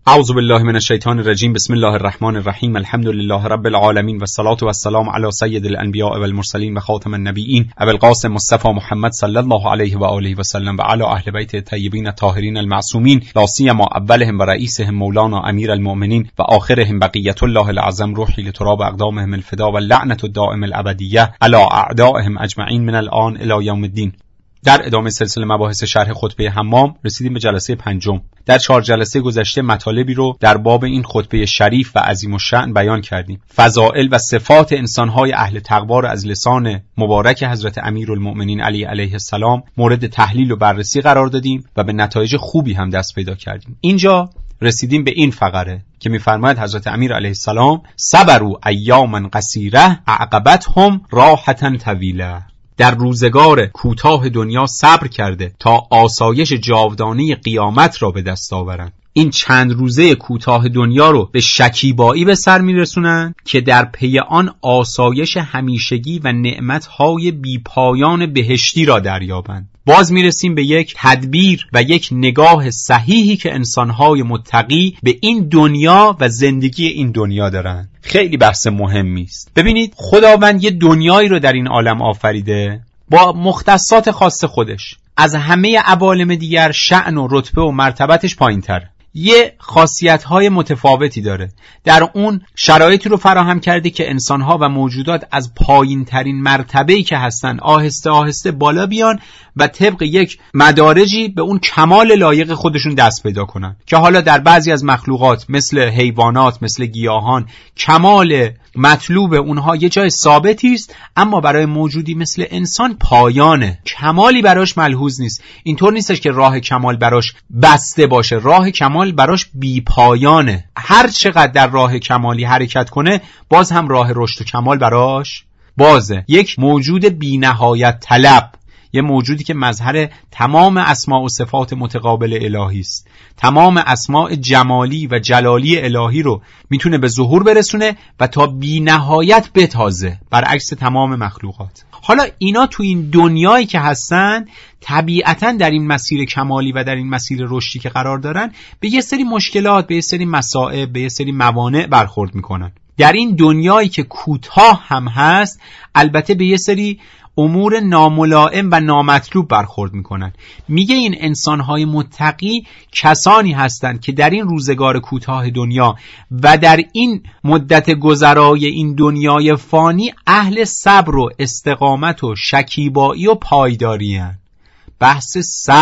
اعوذ بالله من الشیطان الرجیم. بسم الله الرحمن الرحیم. الحمد لله رب العالمین و الصلاة و السلام علی سید الانبیاء و المرسلین و خاتم النبیین ابی القاسم مصطفی محمد صلی الله علیه و آله و سلم و علی اهل بیت الطیبین الطاهرین المعصومین، لا سیما اولهم و رئیسهم مولانا امیر المؤمنین و آخرهم بقیة الله العظم روحی لتراب اقدامهم الفدا و لعنت الدائم الابدیه علی اعدائهم اجمعین من الان الی یوم الدین. در ادامه سلسله مباحث شرح خطبه حمام رسیدیم به جلسه پنجم. در 4 جلسه گذشته مطالبی رو در باب این خطبه شریف و عظیم الشأن بیان کردیم. فضائل و صفات انسان‌های اهل تقوا رو از لسان مبارک حضرت امیرالمؤمنین علی علیه السلام مورد تحلیل و بررسی قرار دادیم و به نتایج خوبی هم دست پیدا کردیم. اینجا رسیدیم به این فقره که می‌فرماید حضرت امیر علیه السلام صبروا ایاما قصیره عقبتهم راحة طویله. در روزگار کوتاه دنیا صبر کرده تا آسایش جاودانه قیامت را به دست آورند. این چند روزه کوتاه دنیا رو به شکیبایی به سر میرسونن که در پی آن آسایش همیشگی و نعمتهای بیپایان بهشتی را دریابند. باز میرسیم به یک تدبیر و یک نگاه صحیحی که انسانهای متقی به این دنیا و زندگی این دنیا دارن. خیلی بحث مهمی است. ببینید خداوند یه دنیایی رو در این عالم آفریده با مختصات خاص خودش. از همه عوالم دیگر شأن و رتبه و مرتبتش پایین‌تره. یه خاصیت‌های متفاوتی داره. در اون شرایطی رو فراهم کرده که انسان‌ها و موجودات از پایین‌ترین مرتبه‌ای که هستن آهسته آهسته بالا بیان و طبق یک مدارجی به اون کمال لایق خودشون دست پیدا کنن که حالا در بعضی از مخلوقات مثل حیوانات، مثل گیاهان، کمال مطلوب اونها یه جای ثابتی است، اما برای موجودی مثل انسان پایانه، کمالی براش ملحوظ نیست. اینطور نیستش که راه کمال براش بسته باشه، راه کمال براش بی پایانه. هر چقدر در راه کمالی حرکت کنه باز هم راه رشد و کمال براش بازه. یک موجود بی نهایت طلب، یه موجودی که مظهر تمام اسماء و صفات متقابل الهی است، تمام اسماء جمالی و جلالی الهی رو میتونه به ظهور برسونه و تا بی نهایت بتازه، برعکس تمام مخلوقات. حالا اینا تو این دنیایی که هستن طبیعتاً در این مسیر کمالی و در این مسیر رشدی که قرار دارن به یه سری مشکلات، به یه سری مصائب، به یه سری موانع برخورد میکنن. در این دنیایی که کوتاه هم هست البته به یه سری امور ناملائم و نامطلوب برخورد میکنن. میگه این انسانهای متقی کسانی هستند که در این روزگار کوتاه دنیا و در این مدت گذرای این دنیای فانی اهل صبر و استقامت و شکیبایی و پایداری هستند. بحث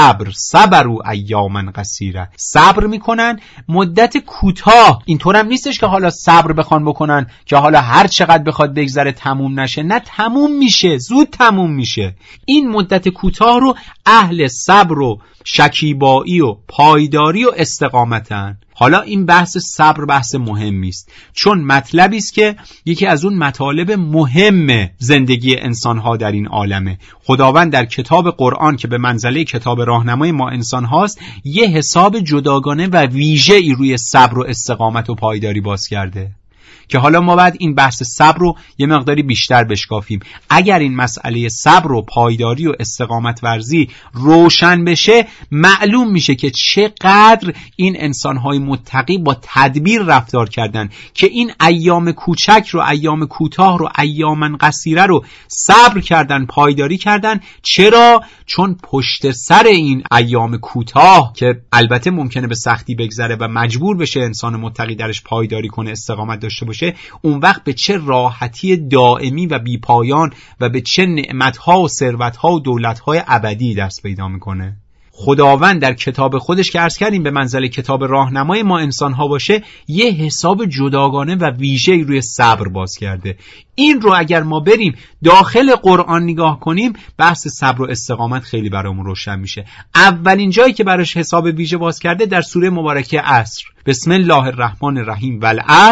صبروا ایاما قصیره، صبر میکنن مدت کوتاه. اینطور هم نیستش که حالا صبر بخوان بکنن که حالا هر چقدر بخواد بگذره تموم نشه، نه تموم میشه، زود تموم میشه. این مدت کوتاه رو اهل صبر و شکیبایی و پایداری و استقامتن. حالا این بحث صبر بحث مهمی است، چون مطلبی است که یکی از اون مطالب مهم زندگی انسان‌ها در این عالمه. خداوند در کتاب قرآن که به منزله کتاب راهنمای ما انسان هاست یه حساب جداگانه و ویژه‌ای روی صبر و استقامت و پایداری باز کرده که حالا ما بعد این بحث صبر رو یه مقداری بیشتر بشکافیم. اگر این مسئله صبر و پایداری و استقامت ورزی روشن بشه معلوم میشه که چقدر این انسانهای متقی با تدبیر رفتار کردن که این ایام کوچک رو، ایام کوتاه رو، ایاما قصیره رو صبر کردن، پایداری کردن. چرا؟ چون پشت سر این ایام کوتاه که البته ممکنه به سختی بگذره و مجبور بشه انسان متقی درش پایداری کنه، استقامت داشته باشه، اون وقت به چه راحتی دائمی و بیپایان و به چه نعمتها و ثروتها و دولتهای ابدی دست پیدا میکنه. خداوند در کتاب خودش که عرض کردیم به منزله کتاب راهنمای ما انسانها باشه یه حساب جداگانه و ویژه‌ای روی صبر باز کرده. این رو اگر ما بریم داخل قرآن نگاه کنیم بحث صبر و استقامت خیلی برامون روشن میشه. اولین جایی که براش حساب ویژه باز کرده در سوره مبارکه عصر، بسم الله الرحمن الرحیم والعصر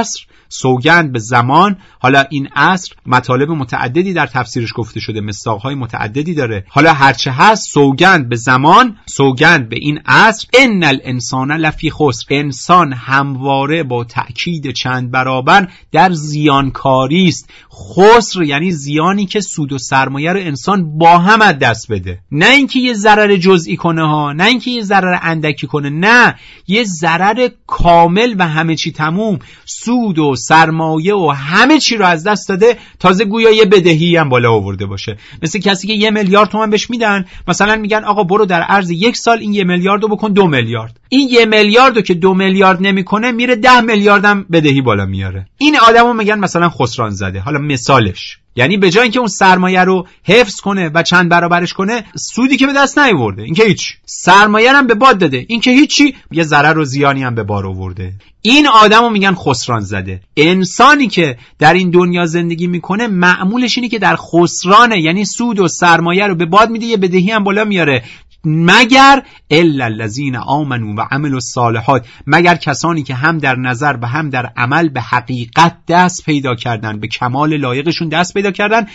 سوگند به زمان. حالا این عصر مطالب متعددی در تفسیرش گفته شده، مصداق‌های متعددی داره. حالا هرچه هست، سوگند به زمان، سوگند به این عصر. ان الانسان لفی خسر، انسان همواره با تأکید چند برابر در زیانکاری است. خسر یعنی زیانی که سود و سرمایه رو انسان با هم از دست بده، نه اینکه یه ضرر جزئی کنه ها، نه اینکه یه ضرر اندکی کنه، نه، یه ضرر کامل و همه چی تموم، سود و سرمایه و همه چی رو از دست داده، تازه گویا یه بدهی هم بالا آورده باشه. مثل کسی که 1 میلیارد تومان بهش میدن، مثلا میگن آقا برو در عرض 1 سال این 1 میلیارد رو بکن 2 میلیارد. این 1 میلیارد رو که 2 میلیارد نمیکنه، میره 10 میلیارد هم بدهی بالا میاره. این آدمو میگن مثلا خسران زده. حالا مثالش یعنی به جای اینکه اون سرمایه رو حفظ کنه و چند برابرش کنه، سودی که به دست نیاورده، این که هیچ، سرمایه هم به باد داده، این که هیچی، یه ضرر و زیانی هم به بار آورده. این آدمو میگن خسران زده. انسانی که در این دنیا زندگی میکنه معمولش اینه که در خسرانه، یعنی سود و سرمایه رو به باد میده، یه بدهی هم بالا میاره. مگر الا الذین آمنوا و عملوا الصالحات، مگر کسانی که هم در نظر و هم در عمل به حقیقت دست پیدا کردن، به کمال لایقشون دست پیدا کردن،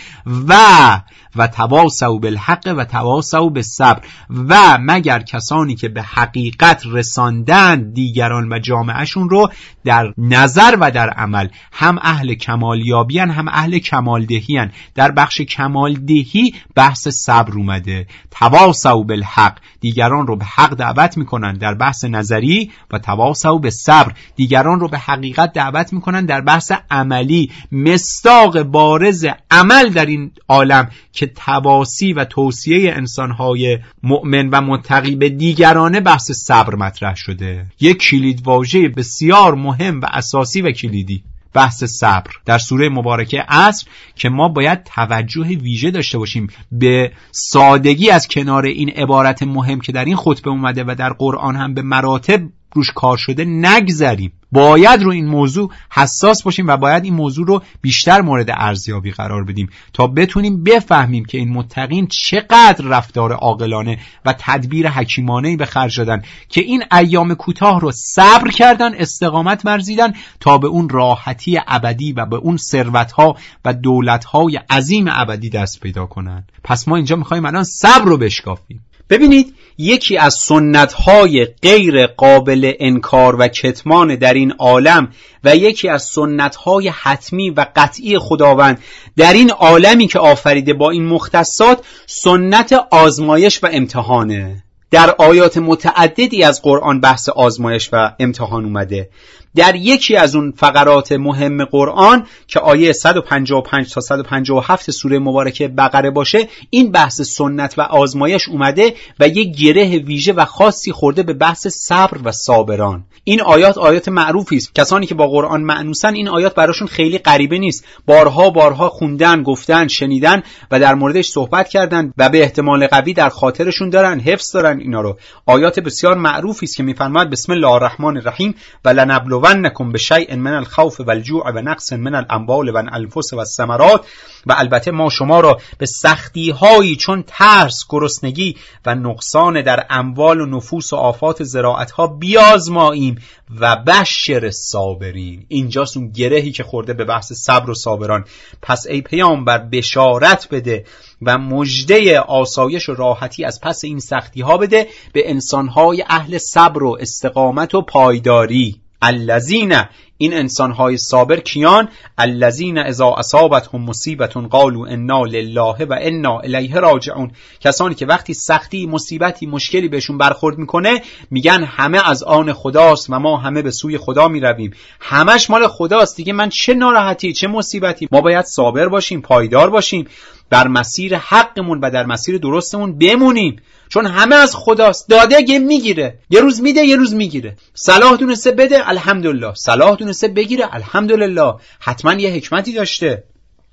و تواصوا بالحق و تواصوا بالصبر، و مگر کسانی که به حقیقت رساندن دیگران و جامعهشون رو در نظر و در عمل، هم اهل کمالیابیان هم اهل کمالدهیان. در بخش کمالدهی بحث صبر اومده، تواصوا بالحق، دیگران رو به حق دعوت میکنن در بحث نظری، و تواصوا بالصبر، دیگران رو به حقیقت دعوت میکنن در بحث عملی. مصداق بارز عمل در این عالم که تواصی و توصیه انسانهای مؤمن و متقی به دیگرانه بحث صبر مطرح شده. یک کلید واژه بسیار مهم و اساسی و کلیدی، بحث صبر در سوره مبارکه عصر، که ما باید توجه ویژه داشته باشیم به سادگی از کنار این عبارت مهم که در این خطبه اومده و در قرآن هم به مراتب روش کار شده نگذریم. باید رو این موضوع حساس باشیم و باید این موضوع رو بیشتر مورد ارزیابی قرار بدیم تا بتونیم بفهمیم که این متقین چقدر رفتار عاقلانه و تدبیر حکیمانه‌ای به خرج دادن که این ایام کوتاه رو صبر کردن، استقامت ورزیدن تا به اون راحتی ابدی و به اون ثروت‌ها و دولت‌های عظیم ابدی دست پیدا کنن. پس ما اینجا می‌خوایم الان صبر رو بشکافیم. ببینید، یکی از سنت‌های غیر قابل انکار و کتمان در این عالم و یکی از سنت‌های حتمی و قطعی خداوند در این عالمی که آفریده با این مختصات، سنت آزمایش و امتحانه. در آیات متعددی از قرآن بحث آزمایش و امتحان اومده. در یکی از اون فقرات مهم قرآن که آیه 155 تا 157 سوره مبارکه بقره باشه، این بحث سنت و آزمایش اومده و یک گره ویژه و خاصی خورده به بحث صبر و صابران. این آیات معروفی است. کسانی که با قرآن معنوسن این آیات براشون خیلی غریبه نیست. بارها خوندن، گفتن، شنیدن و در موردش صحبت کردن و به احتمال قوی در خاطرشون دارن، حفظ دارن اینا رو. آیات بسیار معروفی است که میفرماید بسم الله الرحمن الرحیم ولنبلونکم بشیء من الخوف والجوع و نقص من الاموال و الانفس والثمرات، و البته ما شما را به سختی هایی چون ترس، گرسنگی و نقصان در اموال و نفوس و آفات زراعت ها بیازماییم و بشر الصابرین. اینجاست اون گرهی که خورده به بحث صبر و صابران. پس ای پیامبر بشارت بده و مژده آسایش و راحتی از پس این سختی ها بده به انسانهای اهل صبر و استقامت و پایداری. الذین، این انسانهای صابر کیان؟ الذین اذا اصابتهم مصیبة قالوا انا لله و انا الیه راجعون، کسانی که وقتی سختی، مصیبتی، مشکلی بهشون برخورد میکنه میگن همه از آن خداست و ما همه به سوی خدا میرویم. همش مال خداست دیگه، من چه ناراحتی، چه مصیبتی. ما باید صابر باشیم، پایدار باشیم، بر مسیر حقمون و در مسیر درستمون بمونیم، چون همه از خداست. داده گه میگیره، یه روز میده یه روز میگیره. صلاح دونسته بده الحمدلله، صلاح دونسته بگیره الحمدلله، حتما یه حکمتی داشته.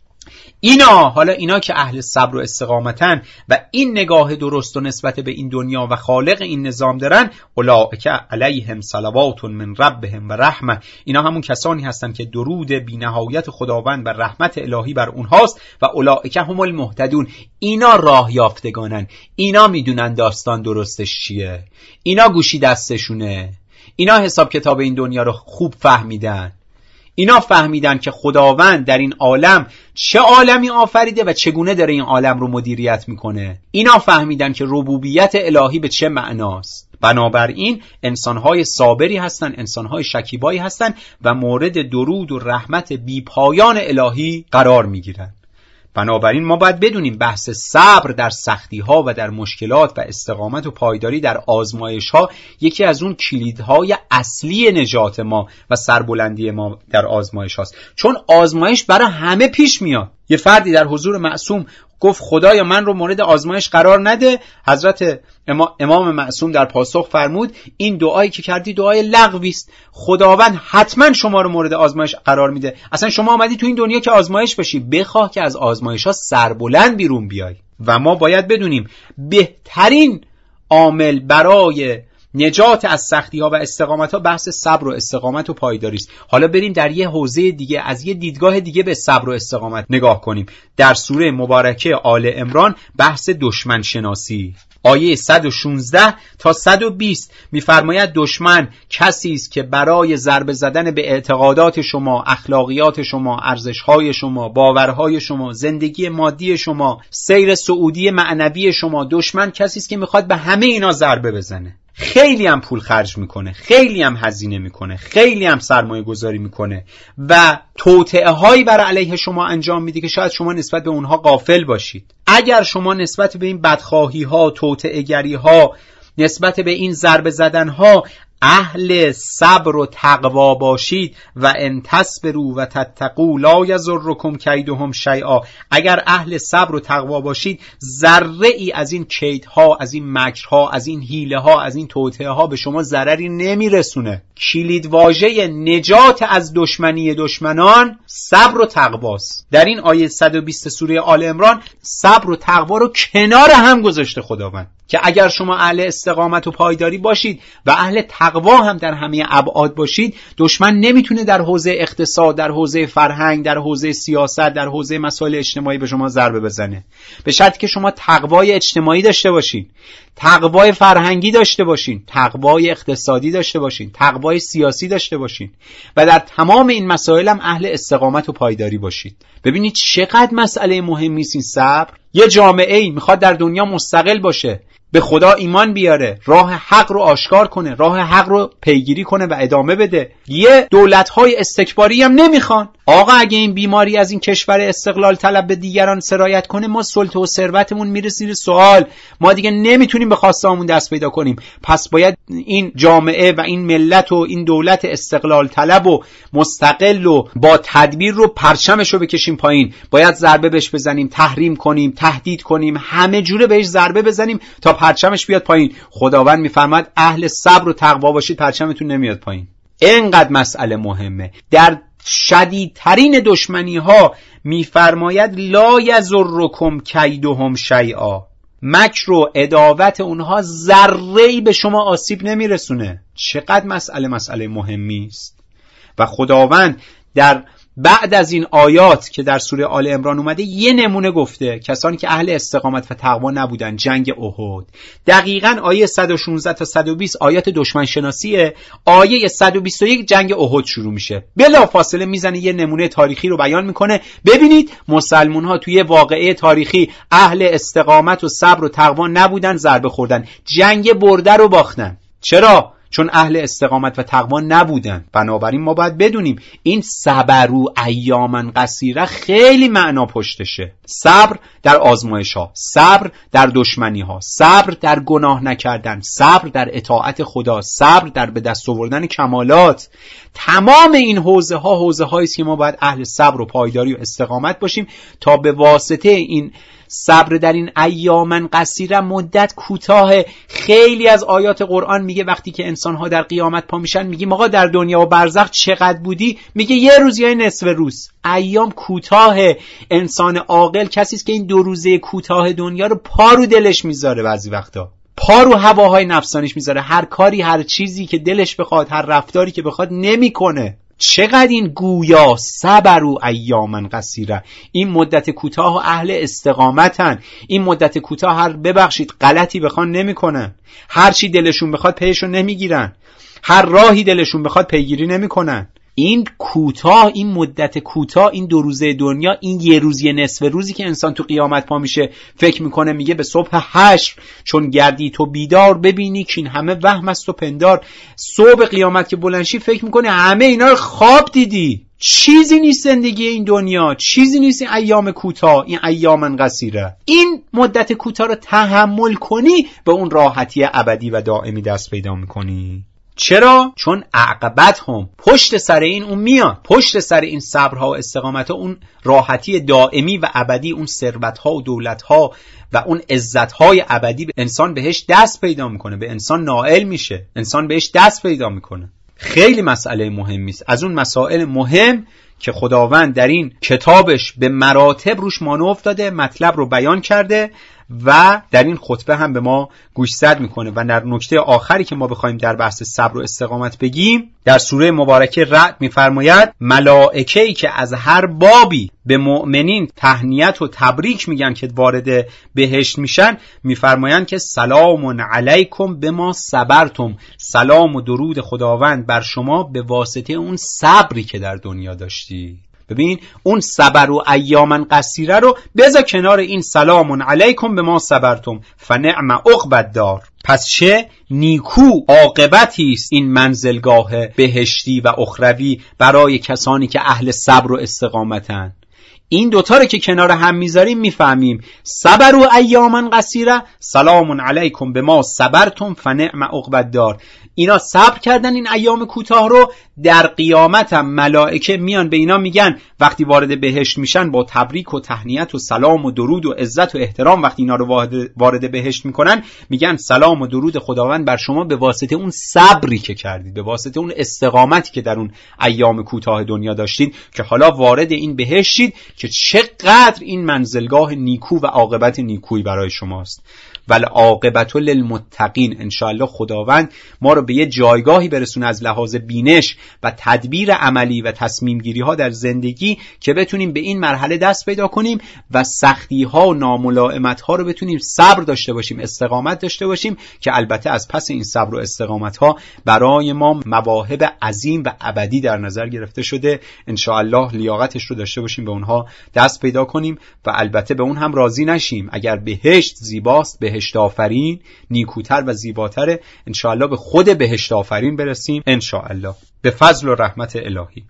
اینا که اهل صبر و استقامتن و این نگاه درست و نسبت به این دنیا و خالق این نظام دارن، اولئک علیهم صلوات من ربهم و رحمه، اینا همون کسانی هستن که درود بی‌نهایت خداوند و رحمت الهی بر اونهاست، و اولئک هم المهتدون، اینا راه یافتگانن، اینا میدونن داستان درستش چیه، اینا گوشی دستشونه، اینا حساب کتاب این دنیا رو خوب فهمیدن، اینا فهمیدن که خداوند در این عالم چه عالمی آفریده و چگونه داره این عالم رو مدیریت میکنه. اینا فهمیدن که ربوبیت الهی به چه معناست. بنابراین انسانهای صابری هستن، انسانهای شکیبایی هستن و مورد درود و رحمت بیپایان الهی قرار میگیرن. بنابراین ما باید بدونیم بحث صبر در سختی ها و در مشکلات و استقامت و پایداری در آزمایش ها یکی از اون کلیدهای اصلی نجات ما و سربلندی ما در آزمایش هاست. چون آزمایش برای همه پیش میاد. یه فردی در حضور معصوم گفت خدایا من رو مورد آزمایش قرار نده. حضرت امام معصوم در پاسخ فرمود این دعایی که کردی دعای لغوی است. خداوند حتما شما رو مورد آزمایش قرار میده. اصلا شما آمدی تو این دنیا که آزمایش بشی، بخواه که از آزمایش ها سربلند بیرون بیای. و ما باید بدونیم بهترین عامل برای نجات از سختی ها و استقامت ها بحث صبر و استقامت و پایداری است. حالا بریم در یه حوزه دیگه، از یه دیدگاه دیگه به صبر و استقامت نگاه کنیم. در سوره مبارکه آل عمران بحث دشمن شناسی، آیه 116 تا 120 می‌فرماید دشمن کسی است که برای ضربه زدن به اعتقادات شما، اخلاقیات شما، ارزش‌های شما، باورهای شما، زندگی مادی شما، سیر صعودی معنوی شما، دشمن کسی است که می‌خواد به همه اینا ضربه بزنه. خیلی هم پول خرج میکنه، خیلی هم هزینه میکنه، خیلی هم سرمایه گذاری میکنه و توطئه هایی بر علیه شما انجام میده که شاید شما نسبت به اونها غافل باشید. اگر شما نسبت به این بدخواهی ها، توطئه گری ها، نسبت به این ضربه زدن ها اهل صبر و تقوا باشید و ان تصبروا و تتقوا لا یضرکم کیدهم شیئا، اگر اهل صبر و تقوا باشید ذره ای از این کیدها، از این مکرها، از این حیله ها، از این توطئه ها به شما ضرری نمیرسونه. کلید واژه نجات از دشمنی دشمنان صبر و تقواست. در این آیه 120 سوره آل عمران صبر و تقوا رو کنار هم گذاشته خداوند که اگر شما اهل استقامت و پایداری باشید و اهل تقوا هم در همه ابعاد باشید، دشمن نمیتونه در حوزه اقتصاد، در حوزه فرهنگ، در حوزه سیاست، در حوزه مسائل اجتماعی به شما ضربه بزنه، به شرطی که شما تقوای اجتماعی داشته باشین، تقوای فرهنگی داشته باشین، تقوای اقتصادی داشته باشین، تقوای سیاسی داشته باشین و در تمام این مسائل هم اهل استقامت و پایداری باشید. ببینید چقدر مسئله مهمی است این صبر. یه جامعه‌ای میخواد در دنیا مستقل باشه، به خدا ایمان بیاره، راه حق رو آشکار کنه، راه حق رو پیگیری کنه و ادامه بده. یه دولت‌های استکباری هم نمیخوان. آقا اگه این بیماری از این کشور استقلال طلب به دیگران سرایت کنه، ما سلطه و ثروتمون میره زیر سوال، ما دیگه نمیتونیم به خواسته‌هامون دست پیدا کنیم. پس باید این جامعه و این ملت و این دولت استقلال طلب و مستقل و با تدبیر رو پرچمش رو بکشیم پایین. باید ضربه بهش بزنیم، تحریم کنیم، تهدید کنیم، همه جوره بهش ضربه بزنیم تا پرچمش بیاد پایین. خداوند میفرماد اهل صبر و تقوا باشید، پرچمتون نمیاد پایین. اینقدر مسئله مهمه. در شدیدترین دشمنی ها میفرماید لا یضرکم کیدهم شیئا، مکر و عداوت اونها ذره‌ای به شما آسیب نمیرسونه. چقدر مسئله مهمی است. و خداوند در بعد از این آیات که در سوره آل عمران اومده یه نمونه گفته، کسانی که اهل استقامت و تقوا نبودن، جنگ احد. دقیقاً آیه 116 تا 120 آیات دشمن شناسیه، آیه 121 جنگ احد شروع میشه. بلافاصله میزنه یه نمونه تاریخی رو بیان میکنه. ببینید مسلمان ها توی واقعه تاریخی اهل استقامت و صبر و تقوا نبودن، ضربه خوردن، جنگ برده رو باختن. چرا؟ چون اهل استقامت و تقوا نبودن. بنابراین ما باید بدونیم این صبرو ایامن قصیره خیلی معنا پشتشه. صبر در آزمایش ها، صبر در دشمنی ها، صبر در گناه نکردن، صبر در اطاعت خدا، صبر در به دست آوردن کمالات. تمام این حوزه هایی است که ما باید اهل صبر و پایداری و استقامت باشیم تا به واسطه این صبر در این ایامن قصیره، مدت کوتاه. خیلی از آیات قرآن میگه وقتی که انسان‌ها در قیامت پا میشن، میگیم آقا در دنیا و برزخ چقدر بودی؟ میگه یه روز یا نصف روز. ایام کوتاه. انسان عاقل کسی است که این 2 روزه کوتاه دنیا رو پا رو دلش میذاره، بعضی وقتا پا رو هواهای نفسانیش میذاره، هر کاری، هر چیزی که دلش بخواد، هر رفتاری که بخواد نمیکنه. چقدر این گویا صبر و ایامن قصیره. این مدت کوتاه اهل استقامتن. این مدت کوتاه هر ببخشید غلطی بخوان نمیکنن، هر چی دلشون بخواد پیشو نمیگیرن، هر راهی دلشون بخواد پیگیری نمیکنن. این کوتاه، این مدت کوتاه، این 2 روزه دنیا، این 1 روز یه نصف روزی که انسان تو قیامت پا میشه فکر میکنه میگه به صبح حشر چون گردی تو بیدار ببینی که این همه وهم است و پندار. صبح قیامت که بلندشی فکر میکنه همه اینا رو خواب دیدی. چیزی نیست زندگی این دنیا، چیزی نیست این ایام کوتاه، این ایام قصیره. این مدت کوتاه رو تحمل کنی به اون راحتی ابدی و دائمی دست پیدا میکنی. چرا؟ چون عاقبت هم پشت سر این اون میاد، پشت سر این صبرها و استقامتها اون راحتی دائمی و ابدی، اون ثروتها و دولتها و اون عزتهای ابدی به انسان بهش دست پیدا میکنه، به انسان نائل میشه، انسان بهش دست پیدا میکنه. خیلی مسئله مهمی است، از اون مسائل مهم که خداوند در این کتابش به مراتب روش مانور داده، مطلب رو بیان کرده و در این خطبه هم به ما گوشزد میکنه. و در نکته آخری که ما بخوایم در بحث صبر و استقامت بگیم، در سوره مبارکه رعد میفرماید ملائکه‌ای که از هر بابی به مؤمنین تهنیت و تبریک میگن که وارد بهشت میشن، میفرمایند که سلام علیکم بما صبرتم، سلام و درود خداوند بر شما به واسطه اون صبری که در دنیا داشتی. ببین اون صبر و ایاما قصیره رو بذار کنار این سلام علیکم بما صبرتم فنعم عقبی الدار. پس چه نیکو عاقبتی است این منزلگاه بهشتی و اخروی برای کسانی که اهل صبر و استقامتن. این دوتا رو که کنار هم میذاریم میفهمیم صبر و ایاما قصیره، سلام علیکم بما صبرتم فنعم عقبی الدار. اینا صبر کردن این ایام کوتاه رو، در قیامت هم ملائکه میان به اینا میگن وقتی وارد بهشت میشن با تبریک و تهنیت و سلام و درود و عزت و احترام، وقتی اینا رو وارد بهشت میکنن میگن سلام و درود خداوند بر شما به واسطه اون صبری که کردید، به واسطه اون استقامتی که در اون ایام کوتاه دنیا داشتید که حالا وارد این بهشت شید که چقدر این منزلگاه نیکو و عاقبت نیکویی برای شماست. والعاقبت للمتقین. انشاءالله خداوند ما رو به یه جایگاهی برسونه از لحاظ بینش و تدبیر عملی و تصمیم گیری ها در زندگی که بتونیم به این مرحله دست پیدا کنیم و سختی ها و ناملائمت ها رو بتونیم صبر داشته باشیم، استقامت داشته باشیم که البته از پس این صبر و استقامت ها برای ما مواهب عظیم و ابدی در نظر گرفته شده. انشاءالله لیاقتش رو داشته باشیم به اونها دست پیدا کنیم و البته به اون هم راضی نشیم. اگر بهشت زیباست، بهشت آفرین نیکوتر و زیباتره، انشاءالله به خود بهشت آفرین برسیم انشاءالله به فضل و رحمت الهی.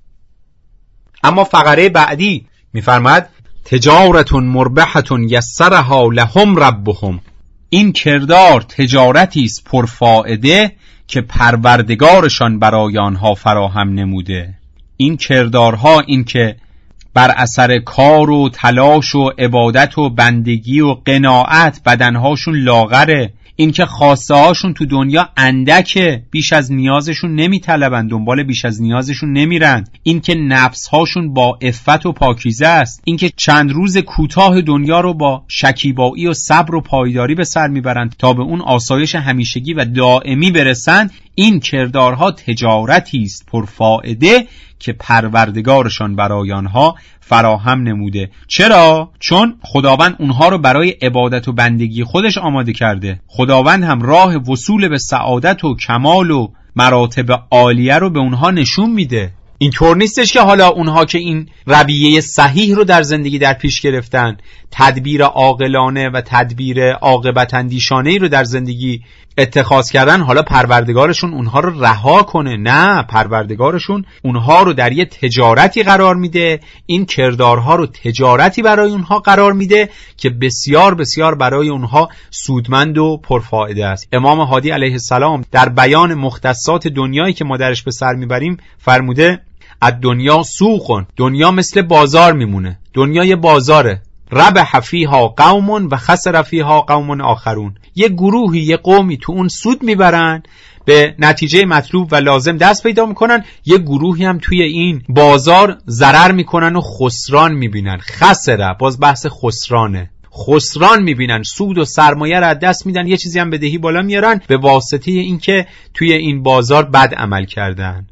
اما فقره بعدی میفرماد تجارت مربحة یسرها لهم ربهم. این کردار تجارتی است پرفائده که پروردگارشان برای آنها فراهم نموده. این کردارها، این که بر اثر کار و تلاش و عبادت و بندگی و قناعت بدنهاشون لاغره، این که خواسته هاشون تو دنیا اندکه، بیش از نیازشون نمیطلبن، دنبال بیش از نیازشون نمیرن، این که نفس هاشون با عفت و پاکیزه است، این که چند روز کوتاه دنیا رو با شکیبایی و صبر و پایداری به سر میبرند تا به اون آسایش همیشگی و دائمی برسند. این کردارها تجارتی است پرفائده که پروردگارشان برای آنها فراهم نموده. چرا؟ چون خداوند اونها رو برای عبادت و بندگی خودش آماده کرده. خداوند هم راه وصول به سعادت و کمال و مراتب عالیه رو به اونها نشون میده. اینطور نیستش که حالا اونها که این رویه صحیح رو در زندگی در پیش گرفتن، تدبیر عاقلانه و تدبیر عاقبت اندیشانه‌ای رو در زندگی اتخاذ کردن، حالا پروردگارشون اونها رو رها کنه. نه، پروردگارشون اونها رو در یه تجارتی قرار میده، این کردارها رو تجارتی برای اونها قرار میده که بسیار بسیار برای اونها سودمند و پرفائده است. امام هادی علیه السلام در بیان مختصات دنیایی که ما درش به سر میبریم فرموده الدنیا سوق، دنیا مثل بازار میمونه، دنیا یه بازاره، ربح فیها قوم و خسر فیها قوم آخرون. یه گروهی، یه قومی تو اون سود میبرن، به نتیجه مطلوب و لازم دست پیدا میکنن، یه گروهی هم توی این بازار ضرر میکنن و خسران میبینن. خسره، باز بحث خسرانه، خسران میبینن، سود و سرمایه را از دست میدن، یه چیزی هم بدهی بالا میارن به واسطه اینکه توی این بازار بد عمل کردن.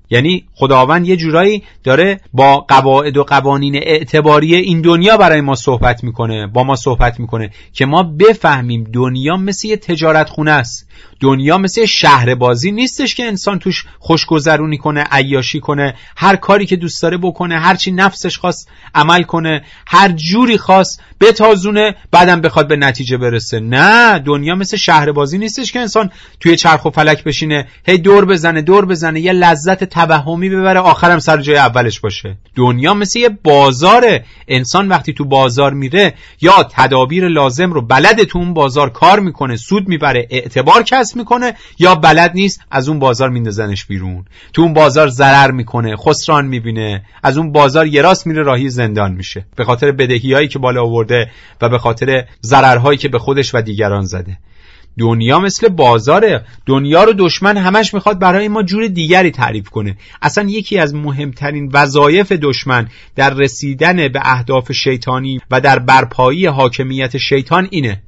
یعنی خداوند یه جورایی داره با قواعد و قوانین اعتباری این دنیا برای ما صحبت میکنه، با ما صحبت میکنه که ما بفهمیم دنیا مثل یه تجارت خونه است. دنیا مثل شهر بازی نیستش که انسان توش خوشگذرونی کنه، عیاشی کنه، هر کاری که دوست داره بکنه، هر چی نفسش خواست عمل کنه، هر جوری خواست بتازونه، بعدم بخواد به نتیجه برسه. نه، دنیا مثل شهر بازی نیستش که انسان توی چرخ و فلک بشینه هی دور بزنه یه لذت توهمی ببره آخرم سر جای اولش باشه. دنیا مثل یه بازاره. انسان وقتی تو بازار میره یا تدابیر لازم رو بلد تو اون بازار کار میکنه، سود میبره، اعتبار کسب میکنه، یا بلد نیست از اون بازار میندازنش بیرون. تو اون بازار ضرر میکنه، خسران میبینه، از اون بازار یه راست میره راهی زندان میشه به خاطر بدهیایی که بالا آورده و به خاطر ضررهایی که به خودش و دیگران زده. دنیا مثل بازاره. دنیا رو دشمن همش میخواد برای ما جور دیگری تعریف کنه. اصلا یکی از مهمترین وظایف دشمن در رسیدن به اهداف شیطانی و در برپایی حاکمیت شیطان اینه: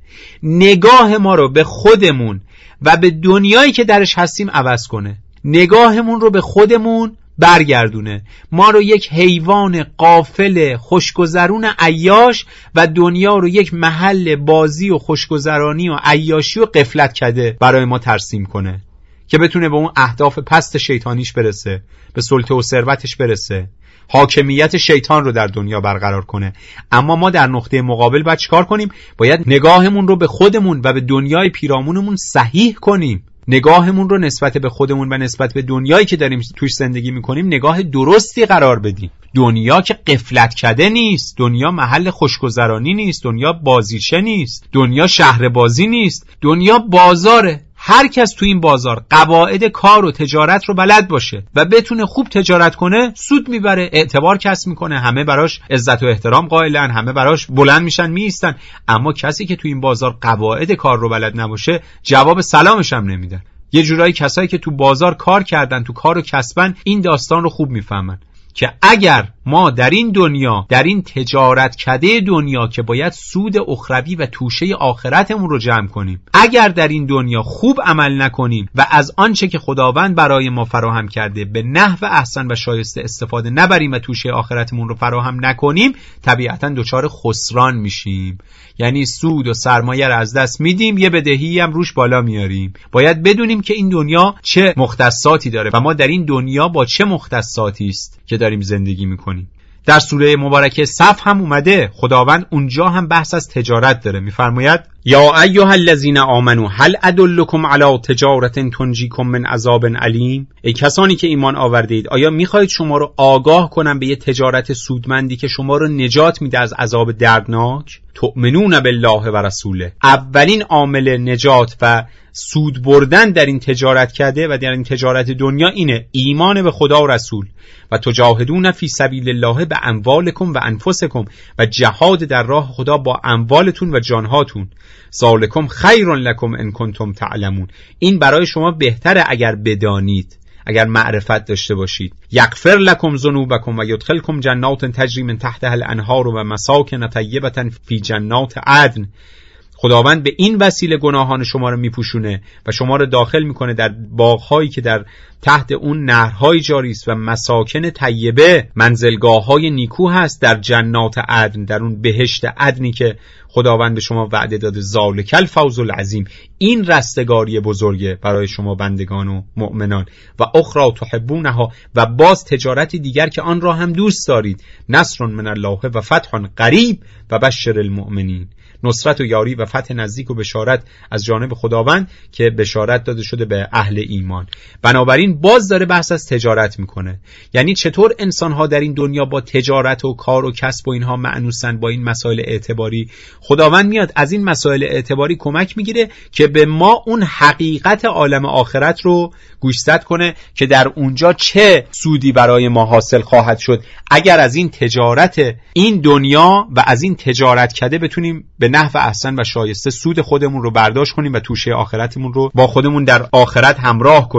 نگاه ما رو به خودمون و به دنیایی که درش هستیم عوض کنه. نگاهمون رو به خودمون برگردونه، ما رو یک حیوان غافل خوشگذرون عیاش و دنیا رو یک محل بازی و خوشگذرانی و عیاشی و غفلت کده برای ما ترسیم کنه که بتونه به اون اهداف پست شیطانیش برسه، به سلطه و ثروتش برسه، حاکمیت شیطان رو در دنیا برقرار کنه. اما ما در نقطه مقابل باید چیکار کنیم؟ باید نگاهمون رو به خودمون و به دنیای پیرامونمون صحیح کنیم. نگاهمون رو نسبت به خودمون و نسبت به دنیایی که داریم توش زندگی میکنیم نگاه درستی قرار بدیم. دنیا که غفلت کده نیست، دنیا محل خوشگذرانی نیست، دنیا بازیچه نیست، دنیا شهر بازی نیست، دنیا بازاره. هر کس تو این بازار قواعد کار و تجارت رو بلد باشه و بتونه خوب تجارت کنه، سود میبره، اعتبار کسب میکنه، همه براش عزت و احترام قائلن، همه براش بلند میشن میایستن. اما کسی که تو این بازار قواعد کار رو بلد نباشه جواب سلامش هم نمیدن. یه جورایی کسایی که تو بازار کار کردن، تو کار و کسبن، این داستان رو خوب میفهمن که اگر ما در این دنیا، در این تجارت کده دنیا که باید سود اخروی و توشه آخرتمون رو جمع کنیم، اگر در این دنیا خوب عمل نکنیم و از آنچه که خداوند برای ما فراهم کرده به نحو احسن و شایسته استفاده نبریم و توشه آخرتمون رو فراهم نکنیم، طبیعتاً دچار خسران میشیم. یعنی سود و سرمایه رو از دست میدیم، یه بدهی هم روش بالا میاریم. باید بدونیم که این دنیا چه مختصاتی داره و ما در این دنیا با چه مختصاتی است که داریم زندگی میکنیم. در سوره مبارکه صف هم اومده، خداوند اونجا هم بحث از تجارت داره. میفرماید: یا ایها الذین آمنو هل ادلکم علی تجارت تنجیکم من عذاب علیم. ای کسانی که ایمان آوردید، آیا میخواهید شما رو آگاه کنم به یه تجارت سودمندی که شما رو نجات میده از عذاب دردناک؟ تؤمنون بالله و رسوله. اولین عامل نجات و سود بردن در این تجارت کرده و در این تجارت دنیا اینه: ایمان به خدا و رسول، و تجاهدون فی سبیل الله به اموالکم و انفسکم، و جهاد در راه خدا با اموالتون و جانهاتون. ذالکم خیر لکم ان کنتم تعلمون. این برای شما بهتره اگر بدانید، اگر معرفت داشته باشید. یغفر لکم ذنوبکم و یدخلکم جنات تجری من تحتها الانهار و مساکن طیبة فی جنات عدن. خداوند به این وسیله گناهان شما رو میپوشونه و شما رو داخل میکنه در باغ‌هایی که در تحت اون نهرهای جاری است و مساکن طیبه، منزلگاه‌های نیکو هست در جنات عدن، در اون بهشت عدنی که خداوند به شما وعده داده. ذالک الفوز العظیم. این رستگاری بزرگه برای شما بندگان و مؤمنان. و اخری تحبونها، و باز تجارتی دیگر که آن را هم دوست دارید. نصر من الله و فتح قریب و بشر المؤمنین. نصرت و یاری و فتح نزدیک و بشارت از جانب خداوند که بشارت داده شده به اهل ایمان. بنابراین باز داره بحث از تجارت میکنه. یعنی چطور انسان‌ها در این دنیا با تجارت و کار و کسب و اینها مأنوسن، با این مسائل اعتباری. خداوند میاد از این مسائل اعتباری کمک میگیره که به ما اون حقیقت عالم آخرت رو گوشزد کنه که در اونجا چه سودی برای ما حاصل خواهد شد اگر از این تجارت این دنیا و از این تجارت کده بتونیم به نحو احسن و شایسته سود خودمون رو برداشت کنیم و توشه آخرتمون رو با خودمون در آخرت همراه کنیم.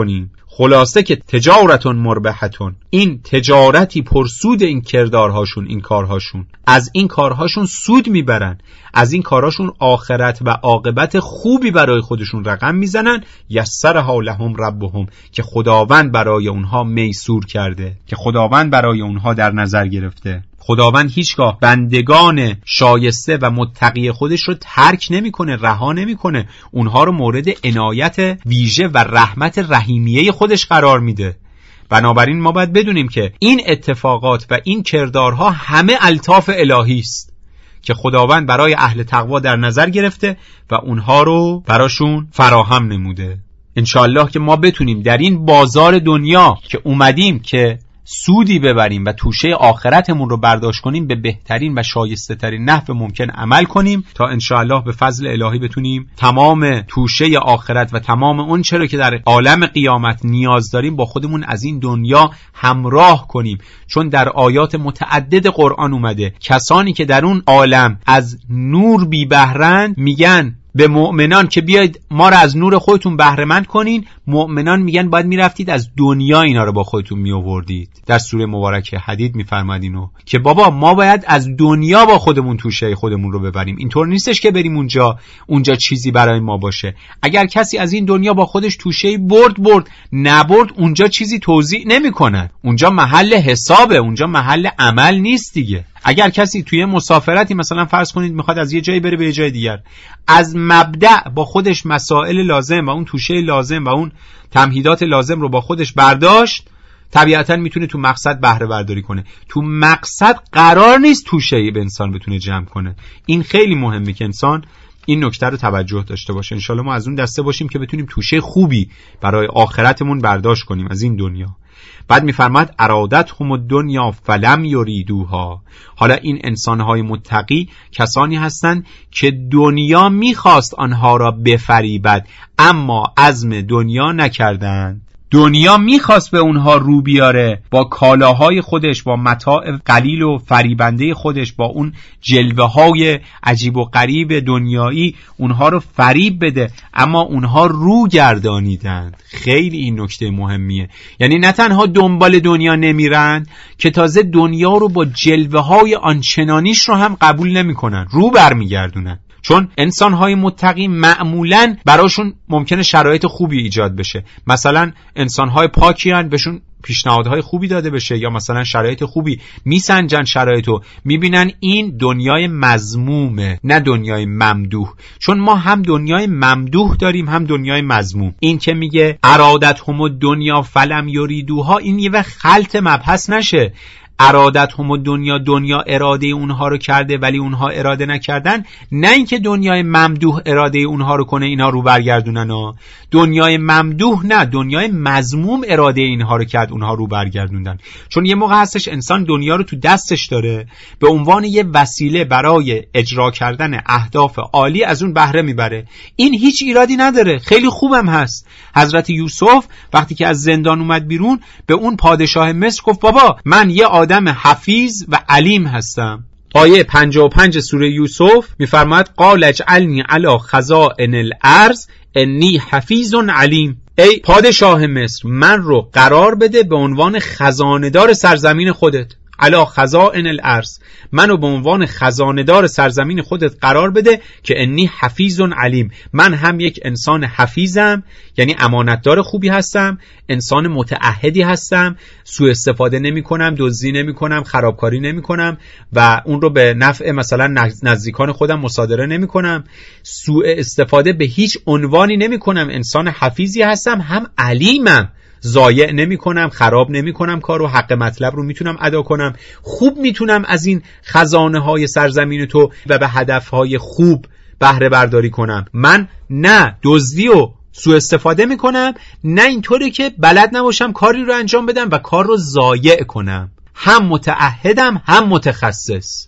خلاصه که تجارتون مربحتون، این تجارتی پرسود این کردارهاشون، این کارهاشون، از این کارهاشون سود میبرن، از این کارهاشون آخرت و عاقبت خوبی برای خودشون رقم میزنن. یسرها لهم ربهم، که خداوند برای اونها میسور کرده، که خداوند برای اونها در نظر گرفته. خداوند هیچگاه بندگان شایسته و متقی خودش رو ترک نمیکنه، رها نمیکنه، اونها رو مورد عنایت ویژه و رحمت رحیمیه خودش قرار میده. بنابراین ما باید بدونیم که این اتفاقات و این کردارها همه الطاف الهی است که خداوند برای اهل تقوا در نظر گرفته و اونها رو براشون فراهم نموده. انشاءالله که ما بتونیم در این بازار دنیا که اومدیم که سودی ببریم و توشه آخرتمون رو برداشت کنیم، به بهترین و شایسته ترین نحو ممکن عمل کنیم تا انشاءالله به فضل الهی بتونیم تمام توشه آخرت و تمام اون چرا که در عالم قیامت نیاز داریم با خودمون از این دنیا همراه کنیم. چون در آیات متعدد قرآن اومده کسانی که در اون عالم از نور بی بهرند میگن به مؤمنان که بیاید ما رو از نور خودتون بهره مند کنین، مؤمنان میگن باید میرفتید از دنیا اینا رو با خودتون میآوردید. در سوره مبارکه حدید میفرماد اینو که بابا ما باید از دنیا با خودمون توشه خودمون رو ببریم، اینطور نیستش که بریم اونجا چیزی برای ما باشه. اگر کسی از این دنیا با خودش توشه برد نبرد، اونجا چیزی توزیع نمیکنن، اونجا محل حسابه، اونجا محل عمل نیست دیگه. اگر کسی توی مسافرتی مثلا فرض کنید میخواد از یه جایی بره به یه جای دیگر، از مبدأ با خودش مسائل لازم و اون توشه لازم و اون تمهیدات لازم رو با خودش برداشت، طبیعتا میتونه تو مقصد بهره برداری کنه. تو مقصد قرار نیست توشه‌ای به انسان بتونه جمع کنه. این خیلی مهمه که انسان این نکته رو توجه داشته باشه. انشالله ما از اون دسته باشیم که بتونیم توشه خوبی برای آخرتمون برداشت کنیم از این دنیا. بعد میفرماد ارادتهم الدنیا فلم یریدوها. حالا این انسانهای متقی کسانی هستند که دنیا میخواست آنها را بفریبد اما عزم دنیا نکردند. دنیا میخواست به اونها رو بیاره با کالاهای خودش، با متاع قلیل و فریبنده خودش، با اون جلوه های عجیب و غریب دنیایی اونها رو فریب بده، اما اونها رو گردانیدند. خیلی این نکته مهمیه. یعنی نه تنها دنبال دنیا نمیرن که تازه دنیا رو با جلوه های آنچنانیش رو هم قبول نمیکنن، رو برمیگردونن. چون انسان‌های متقی معمولاً براشون ممکنه شرایط خوبی ایجاد بشه، مثلا انسان‌های پاکی هن بهشون پیشنهادهای خوبی داده بشه، یا مثلا شرایط خوبی میسنجن شرایطو، میبینن این دنیای مذمومه نه دنیای ممدوح. چون ما هم دنیای ممدوح داریم هم دنیای مذموم. این که میگه ارادتهم الدنیا فلم یریدوها، این یه وقت خلط مبحث نشه. ارادتهم دنیا اراده اونها رو کرده ولی اونها اراده نکردن، نه اینکه دنیای ممدوح اراده اونها رو کنه اینا رو برگردونن. دنیای ممدوح نه، دنیای مذموم اراده اینها رو کرد اونها رو برگردوندن. چون یه موقع هستش انسان دنیا رو تو دستش داره، به عنوان یه وسیله برای اجرا کردن اهداف عالی از اون بهره میبره. این هیچ ایرادی نداره، خیلی خوبم هست. حضرت یوسف وقتی که از زندان اومد بیرون به اون پادشاه مصر گفت بابا من یه آدم حفیظ و علیم هستم. آیه 55 سوره یوسف میفرماد قال اجعلنی علی خزائن الارض انی حفیظ علیم. ای پادشاه مصر من رو قرار بده به عنوان خزانه‌دار سرزمین خودت. علی خزائن الارض، منو به عنوان خزانه‌دار سرزمین خودت قرار بده که انی حفیظ علیم. من هم یک انسان حفیظم، یعنی امانتدار خوبی هستم، انسان متعهدی هستم، سوء استفاده نمی کنم، دزدی نمی کنم، خرابکاری نمی کنم و اون رو به نفع مثلا نزدیکان خودم مصادره نمی کنم، سوء استفاده به هیچ عنوانی نمی کنم، انسان حفیظی هستم، هم علیمم، ضایع نمی کنم، خراب نمی کنم کارو، حق مطلب رو میتونم ادا کنم، خوب میتونم از این خزانه های سرزمین تو و به هدف های خوب بهره برداری کنم. من نه دزدی و سوء استفاده میکنم، نه اینطوری که بلد نباشم کاری رو انجام بدم و کار رو ضایع کنم. هم متعهدم هم متخصص.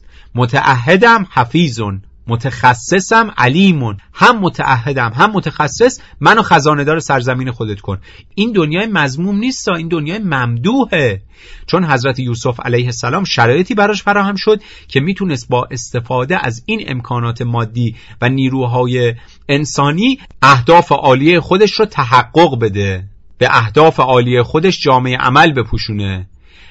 متعهدم حفیظون، متخصصم علیمون. هم متعهدم هم متخصص، منو خزانه‌دار سرزمین خودت کن. این دنیای مذموم نیست، این دنیای ممدوحه. چون حضرت یوسف علیه السلام شرایطی براش فراهم شد که میتونست با استفاده از این امکانات مادی و نیروهای انسانی اهداف عالیه خودش رو تحقق بده. به اهداف عالی خودش جامعه عمل بپوشونه.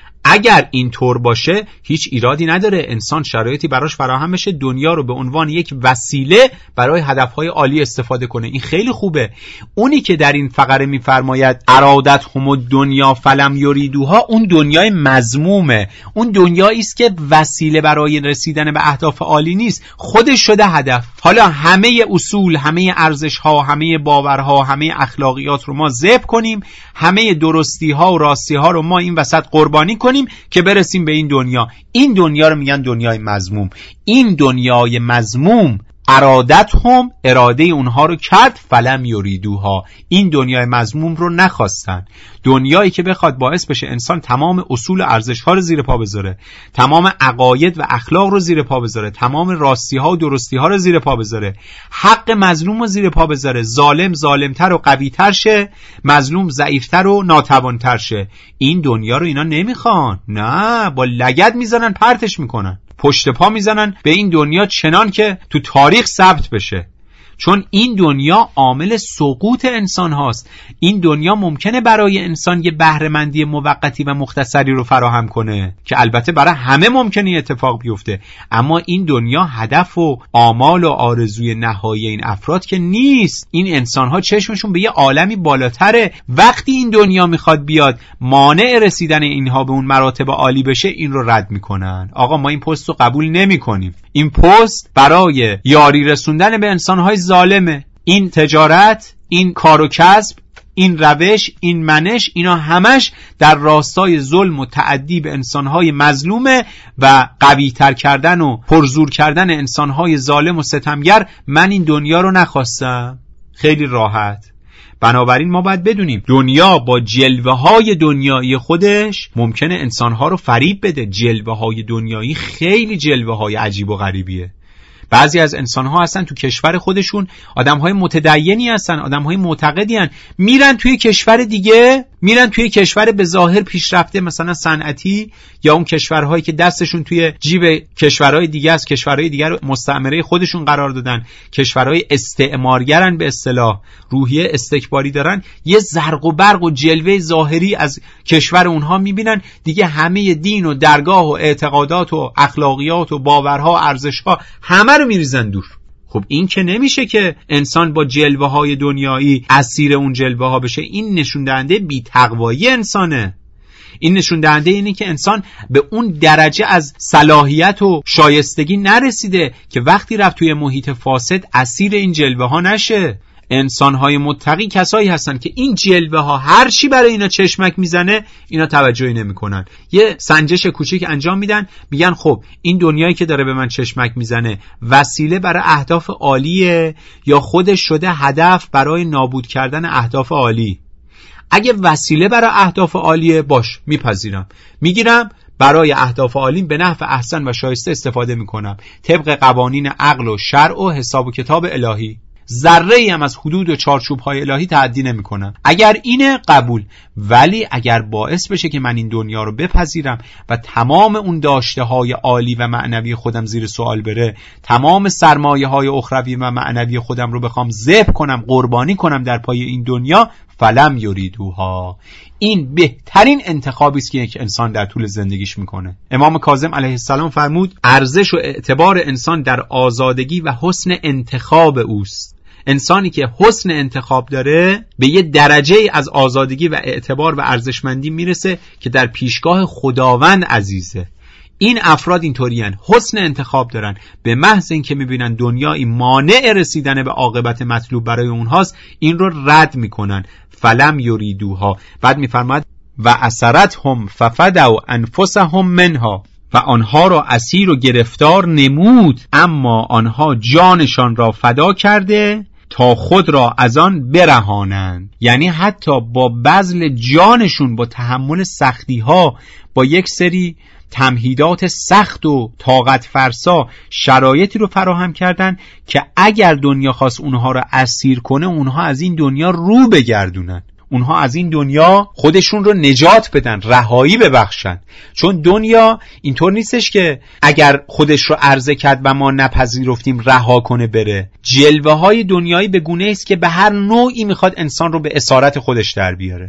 اگر اینطور باشه هیچ ایرادی نداره، انسان شرایطی براش فراهم بشه دنیا رو به عنوان یک وسیله برای هدفهای عالی استفاده کنه. این خیلی خوبه. اونی که در این فقره میفرماید ارادت هم دنیا فلم یریدوها، اون دنیای مذمومه، اون دنیایی است که وسیله برای رسیدن به اهداف عالی نیست، خودش شده هدف. حالا همه اصول، همه ارزش‌ها، همه باورها، همه اخلاقیات رو ما ذبح کنیم، همه درستی‌ها و راستی‌ها رو ما این وسط قربانی کنیم که برسیم به این دنیا. این دنیا رو میگن دنیای مذموم. این دنیای مذموم ارادت هم، اراده اونها رو کرد، فلم یریدوها، این دنیای مذموم رو نخواستن. دنیایی که بخواد باعث بشه انسان تمام اصول و ارزش‌ها رو زیر پا بذاره، تمام عقاید و اخلاق رو زیر پا بذاره، تمام راستی‌ها و درستی‌ها رو زیر پا بذاره، حق مظلوم رو زیر پا بذاره، ظالم ظالم‌تر و قوی‌تر شه، مظلوم ضعیف‌تر و ناتوان‌تر شه. این دنیا رو اینا نمیخوان. نه، با لگد میزنن، پرتش میکنن، پشت پا میزنن به این دنیا، چنان که تو تاریخ ثبت بشه. چون این دنیا عامل سقوط انسان هاست. این دنیا ممکنه برای انسان یه بهره‌مندی موقتی و مختصری رو فراهم کنه که البته برای همه ممکنه اتفاق بیفته، اما این دنیا هدف و آمال و آرزوی نهایی این افراد که نیست. این انسان ها چشمشون به یه عالمی بالاتره. وقتی این دنیا میخواد بیاد مانع رسیدن اینها به اون مراتب عالی بشه، این رو رد میکنن. آقا ما این پست رو قبول نمیکنیم. این پست برای یاری رسوندن به انسان‌های ظالمه. این تجارت، این کار و کسب، این روش، این منش، اینا همش در راستای ظلم و تعدی به انسان‌های مظلومه و قوی‌تر کردن و پرزور کردن انسان‌های ظالم و ستمگر. من این دنیا رو نخواستم. خیلی راحت. بنابراین ما باید بدونیم دنیا با جلوه‌های دنیایی خودش ممکنه انسان‌ها رو فریب بده. جلوه‌های دنیایی خیلی جلوه‌های عجیب و غریبیه. بعضی از انسان‌ها هستن تو کشور خودشون آدم‌های متدینی هستن، آدم‌های معتقدی هستن، میرن توی کشور دیگه، میرن توی کشور به ظاهر پیشرفته مثلا صنعتی، یا اون کشورهایی که دستشون توی جیب کشورهای دیگه است، کشورهای دیگه رو مستعمره خودشون قرار دادن، کشورهای استعمارگرن، به اصطلاح روحیه استکباری دارن، یه زرق و برق و جلوه ظاهری از کشور اونها میبینن، دیگه همه دین و درگاه و اعتقادات و اخلاقیات و باورها و ارزشها همه رو میریزن دور. خب این که نمیشه که انسان با جلوه های دنیایی اسیر اون جلوه ها بشه. این نشون دهنده بی تقوایی انسانه. این نشون دهنده اینه که انسان به اون درجه از صلاحیت و شایستگی نرسیده که وقتی رفت توی محیط فاسد اسیر این جلوه ها نشه. انسان‌های متقی کسایی هستن که این جلوه ها هر چی برای اینا چشمک میزنه اینا توجهی نمی‌کنن. یه سنجش کوچیک انجام میدن، میگن خب این دنیایی که داره به من چشمک میزنه وسیله برای اهداف عالیه یا خودش شده هدف برای نابود کردن اهداف عالی؟ اگه وسیله برای اهداف عالیه، باش، میپذیرم، میگیرم، برای اهداف عالی به نحو احسن و شایسته استفاده میکنم طبق قوانین عقل و شرع و حساب و کتاب الهی. ذره‌ای هم از حدود و چارچوب‌های الهی تعدی نمی‌کنم. اگر اینه قبول، ولی اگر باعث بشه که من این دنیا رو بپذیرم و تمام اون داشته‌های عالی و معنوی خودم زیر سوال بره، تمام سرمایه‌های اخروی و معنوی خودم رو بخوام ذبح کنم، قربانی کنم در پای این دنیا، فلم یریدوها. این بهترین انتخابی است که یک انسان در طول زندگیش میکنه. امام کاظم علیه السلام فرمود ارزش و اعتبار انسان در آزادگی و حسن انتخاب اوست. انسانی که حسن انتخاب داره به یه درجه از آزادگی و اعتبار و ارزشمندی میرسه که در پیشگاه خداوند عزیزه. این افراد اینطورین، حسن انتخاب دارن، به محض اینکه میبینن دنیایی مانع رسیدن به عاقبت مطلوب برای اونهاست، این رو رد میکنن. فلم یریدوها. بعد میفرماد و اسرتهم ففدوا انفسهم منها، و آنها را اسیر و گرفتار نمود، اما آنها جانشان را فدا کرده تا خود را از آن برهانند. یعنی حتی با بذل جانشون، با تحمل سختی ها، با یک سری تمهیدات سخت و طاقت فرسا شرایطی رو فراهم کردن که اگر دنیا خواست اونها رو اسیر کنه، اونها از این دنیا رو بگردونن، اونها از این دنیا خودشون رو نجات بدن، رهایی ببخشن. چون دنیا اینطور نیستش که اگر خودش رو عرضه کرد و ما نپذیرفتیم رها کنه بره. جلوه های دنیایی به گونه است که به هر نوعی میخواد انسان رو به اسارت خودش در بیاره.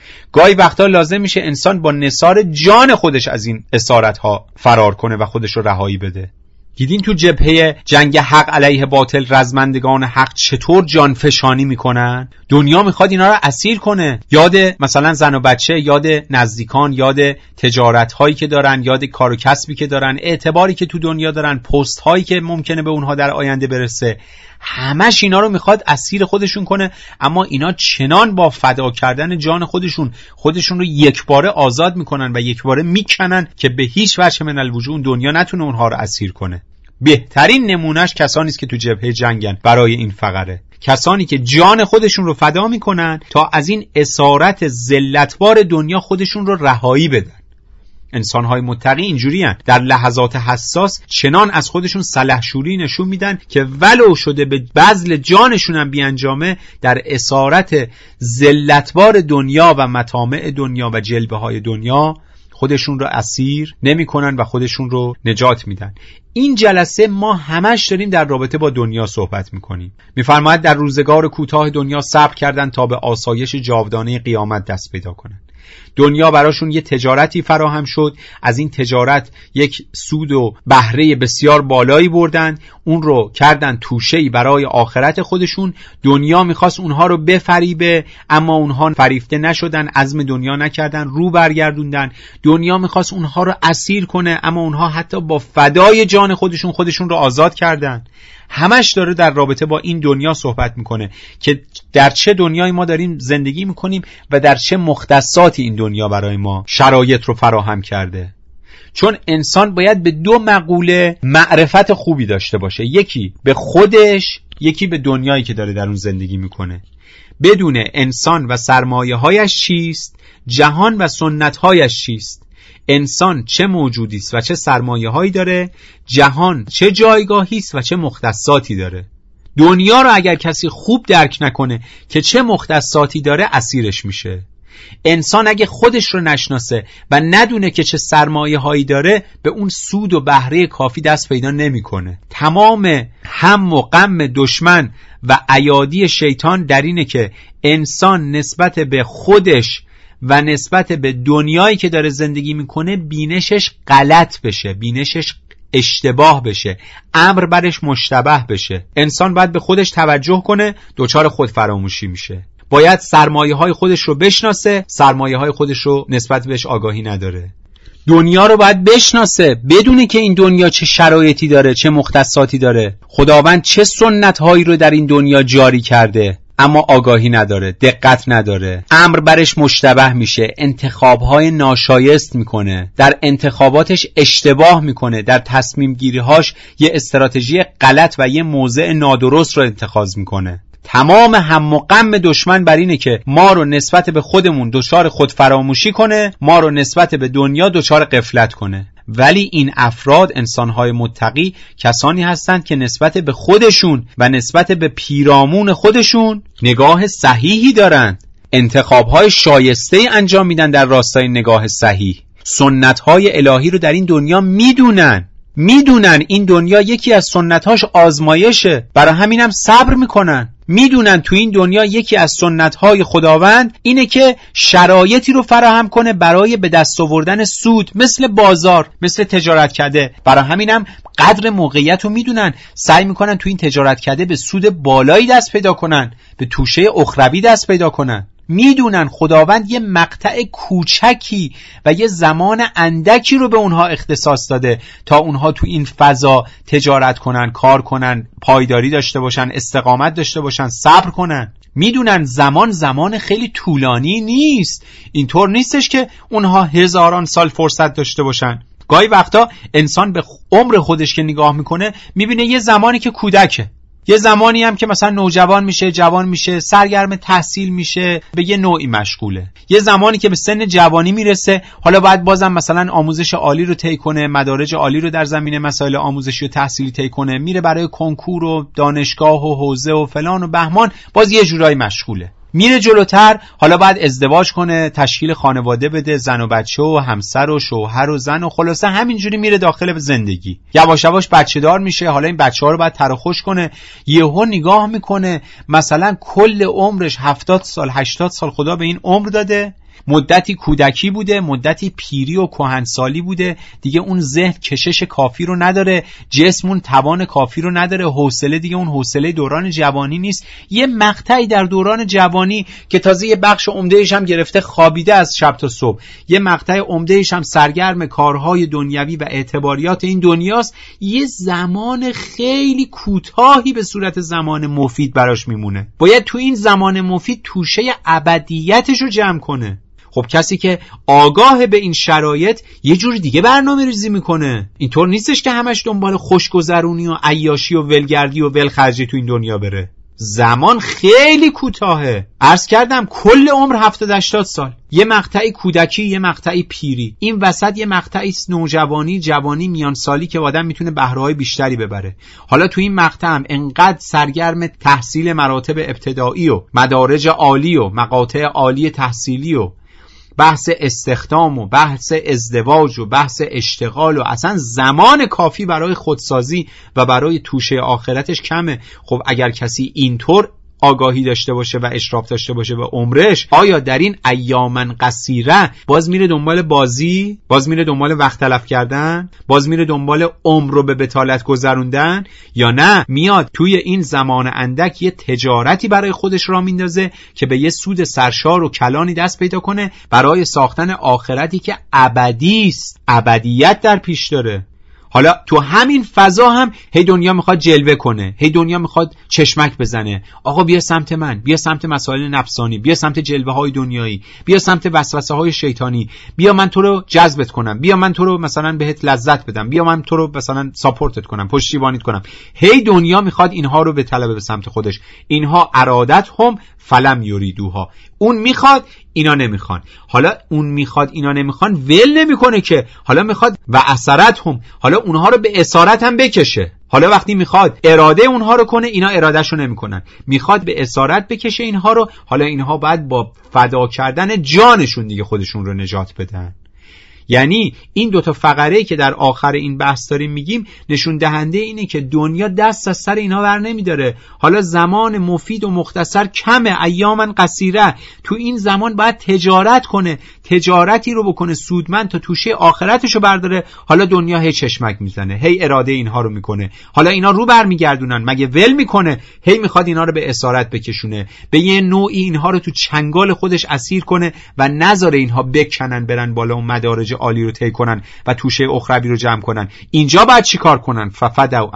گاهی وقتا لازم میشه انسان با نثار جان خودش از این اسارت‌ها فرار کنه و خودش رو رهایی بده. دیدین تو جبهه جنگ حق علیه باطل رزمندگان حق چطور جانفشانی میکنن؟ دنیا میخواد اینا رو اسیر کنه. یاد مثلا زن و بچه، یاد نزدیکان، یاد تجارت هایی که دارن، یاد کار و کسبی که دارن، اعتباری که تو دنیا دارن، پست هایی که ممکنه به اونها در آینده برسه، همش اینا رو میخواد اسیر خودشون کنه. اما اینا چنان با فدا کردن جان خودشون رو یکباره آزاد میکنن و یکباره میکنن که به هیچ وجه من الوجود دنیا نتونه اونها رو اسیر کنه. بهترین نمونهش کسانی است که تو جبهه جنگن برای این فقره، کسانی که جان خودشون رو فدا میکنن تا از این اسارت ذلتبار دنیا خودشون رو رهایی بدن. انسان‌های متقی اینجوری هستند، در لحظات حساس چنان از خودشون سلحشوری نشون میدن که ولو شده به بذل جانشون هم بیانجامه در اسارت ذلتبار دنیا و مطامع دنیا و جلبه‌های دنیا خودشون رو اسیر نمی‌کنن و خودشون رو نجات میدن. این جلسه ما همش داریم در رابطه با دنیا صحبت میکنیم. میفرماید در روزگار کوتاه دنیا صبر کردن تا به آسایش جاودانه قیامت دست پیدا کنن. دنیا براشون یه تجارتی فراهم شد، از این تجارت یک سود و بهره بسیار بالایی بردن، اون رو کردن توشه‌ای برای آخرت خودشون. دنیا میخواست اونها رو بفریبه اما اونها فریفته نشدن، عزم دنیا نکردن، رو برگردوندن. دنیا میخواست اونها رو اسیر کنه اما اونها حتی با فدای جان خودشون رو آزاد کردن. همش داره در رابطه با این دنیا صحبت میکنه که در چه دنیایی ما داریم زندگی میکنیم و در چه مختصاتی این دنیا برای ما شرایط رو فراهم کرده. چون انسان باید به دو مقوله معرفت خوبی داشته باشه، یکی به خودش، یکی به دنیایی که داره در اون زندگی میکنه. بدون انسان و سرمایه‌هایش چیست، جهان و سنت‌هایش چیست، انسان چه موجودی است و چه سرمایه‌هایی داره، جهان چه جایگاهی است و چه مختصاتی داره. دنیا رو اگر کسی خوب درک نکنه که چه مختصاتی داره، اسیرش میشه. انسان اگه خودش رو نشناسه و ندونه که چه سرمایه‌هایی داره، به اون سود و بهره کافی دست پیدا نمی‌کنه. تمام هم و غم دشمن و ایادی شیطان در اینه که انسان نسبت به خودش و نسبت به دنیایی که داره زندگی میکنه بینشش غلط بشه، بینشش اشتباه بشه، امر برش مشتبه بشه. انسان باید به خودش توجه کنه، دچار خود فراموشی میشه. باید سرمایه‌های خودش رو بشناسه، سرمایه‌های خودش رو نسبت بهش آگاهی نداره. دنیا رو باید بشناسه، بدونه که این دنیا چه شرایطی داره، چه مختصاتی داره، خداوند چه سنت‌هایی رو در این دنیا جاری کرده، اما آگاهی نداره، دقت نداره، امر برش مشتبه میشه، انتخابهای ناشایست میکنه، در انتخاباتش اشتباه میکنه، در تصمیم گیریهاش یه استراتژی غلط و یه موضع نادرست رو اتخاذ میکنه. تمام هم و غم دشمن بر اینه که ما رو نسبت به خودمون دچار خود فراموشی کنه، ما رو نسبت به دنیا دچار غفلت کنه. ولی این افراد، انسان‌های متقی، کسانی هستند که نسبت به خودشون و نسبت به پیرامون خودشون نگاه صحیحی دارند، انتخاب‌های شایسته انجام میدن در راستای نگاه صحیح، سنت‌های الهی رو در این دنیا میدونن این دنیا یکی از سنت‌هاش آزمایشه، برای همینم صبر میکنن. میدونن تو این دنیا یکی از سنت‌های خداوند اینه که شرایطی رو فراهم کنه برای به دست آوردن سود، مثل بازار، مثل تجارت کرده. برای همینم قدر موقعیت رو میدونن، سعی میکنن تو این تجارت کرده به سود بالایی دست پیدا کنن، به توشه اخروی دست پیدا کنن. میدونن خداوند یه مقطع کوچکی و یه زمان اندکی رو به اونها اختصاص داده تا اونها تو این فضا تجارت کنن، کار کنن، پایداری داشته باشن، استقامت داشته باشن، صبر کنن. میدونن زمان خیلی طولانی نیست، اینطور نیستش که اونها هزاران سال فرصت داشته باشن. گاهی وقتا انسان به عمر خودش که نگاه میکنه میبینه یه زمانی که کودکه، یه زمانی هم که مثلا نوجوان میشه، جوان میشه، سرگرم تحصیل میشه، به یه نوعی مشغوله. یه زمانی که به سن جوانی میرسه، حالا باید بازم مثلا آموزش عالی رو طی کنه، مدارج عالی رو در زمینه مسائل آموزشی و تحصیلی طی کنه، میره برای کنکور و دانشگاه و حوزه و فلان و بهمان، باز یه جورایی مشغوله. میره جلوتر، حالا باید ازدواج کنه، تشکیل خانواده بده، زن و بچه و همسر و شوهر و زن و خلاصه همینجوری میره داخل زندگی. یواش یواش بچه دار میشه، حالا این بچه ها رو باید تراخوش کنه. یهو نگاه میکنه مثلا کل عمرش 70 سال 80 سال خدا به این عمر داده، مدتی کودکی بوده، مدتی پیری و کهنسالی بوده، دیگه اون ذهن کشش کافی رو نداره، جسمون توان کافی رو نداره، حوصله دیگه اون حوصله دوران جوانی نیست. یه مقطعی در دوران جوانی که تازه یه بخش عمده‌اش هم گرفته خوابیده از شب تا صبح، یه مقطع عمده‌اش هم سرگرم کارهای دنیوی و اعتباریات این دنیاست، یه زمان خیلی کوتاهی به صورت زمان مفید براش میمونه. باید تو این زمان مفید توشه ابدیتش رو جمع کنه. خب کسی که آگاه به این شرایط یه جور دیگه برنامه ریزی میکنه. اینطور نیستش که همش دنبال خوشگذرونی و عیاشی و ولگردی و ولخرجی تو این دنیا بره. زمان خیلی کوتاهه. عرض کردم کل عمر 70-80 سال. یه مقطعی کودکی، یه مقطعی پیری، این وسط یه مقطعی نوجوانی، جوانی، میان سالی که آدم میتونه بهره‌های بیشتری ببره. حالا تو این مقطع هم انقدر سرگرم تحصیل مراتب ابتدایی و مدارج عالی و مقاطع عالی تحصیلی و بحث استخدام و بحث ازدواج و بحث اشتغال و اصلا زمان کافی برای خودسازی و برای توشه آخرتش کمه. خب اگر کسی اینطور آگاهی داشته باشه و اشراف داشته باشه به عمرش، آیا در این ایامن قصیره باز میره دنبال بازی، باز میره دنبال وقت تلف کردن، باز میره دنبال عمر رو به بطالت گذروندن، یا نه میاد توی این زمان اندک یه تجارتی برای خودش را میندازه که به یه سود سرشار و کلانی دست پیدا کنه برای ساختن آخرتی که ابدی است، ابدیت در پیش داره. حالا تو همین فضا هم هی دنیا میخواد جلوه کنه، هی دنیا میخواد چشمک بزنه. آقا بیا سمت من، بیا سمت مسائل نفسانی، بیا سمت جلوه های دنیایی، بیا سمت وسوسه های شیطانی، بیا من تو رو جذبت کنم، بیا من تو رو مثلا بهت لذت بدم، بیا من تو رو مثلا ساپورتت کنم، پشتیبانیت کنم. هی دنیا میخواد اینها رو به طلب به سمت خودش. اینها ارادت هم فلم یریدوها. اون میخواد، اینا نمیخوان. حالا اون میخواد، اینا نمیخوان، ول نمیکنه که. حالا میخواد و اثرت هم، حالا اونها رو به اسارت هم بکشه. حالا وقتی میخواد اراده اونها رو کنه، اینا ارادهشو نمیکنن. میخواد به اسارت بکشه اینها رو، حالا اینها باید با فدا کردن جانشون دیگه خودشون رو نجات بدن. یعنی این دوتا فقره‌ای که در آخر این بحث داریم میگیم نشون دهنده اینه که دنیا دست از سر اینا بر نمیداره. حالا زمان مفید و مختصر کمه، ایامن قصیره. تو این زمان باید تجارت کنه، تجارتی رو بکنه سودمند تا توشه آخرتشو برداره. حالا دنیا هی چشمک میزنه، هی اراده اینها رو میکنه. حالا اینا رو برمیگردونن، مگه ول میکنه؟ هی میخواد اینا رو به اسارت بکشونه، به یه نوعی اینها رو تو چنگال خودش اسیر کنه و نذاره اینها بکنن برن بالا اون مدارج عالی رو طی کنن و توشه اخروی رو جمع کنن. اینجا باید چی کار کنن؟ ففدوا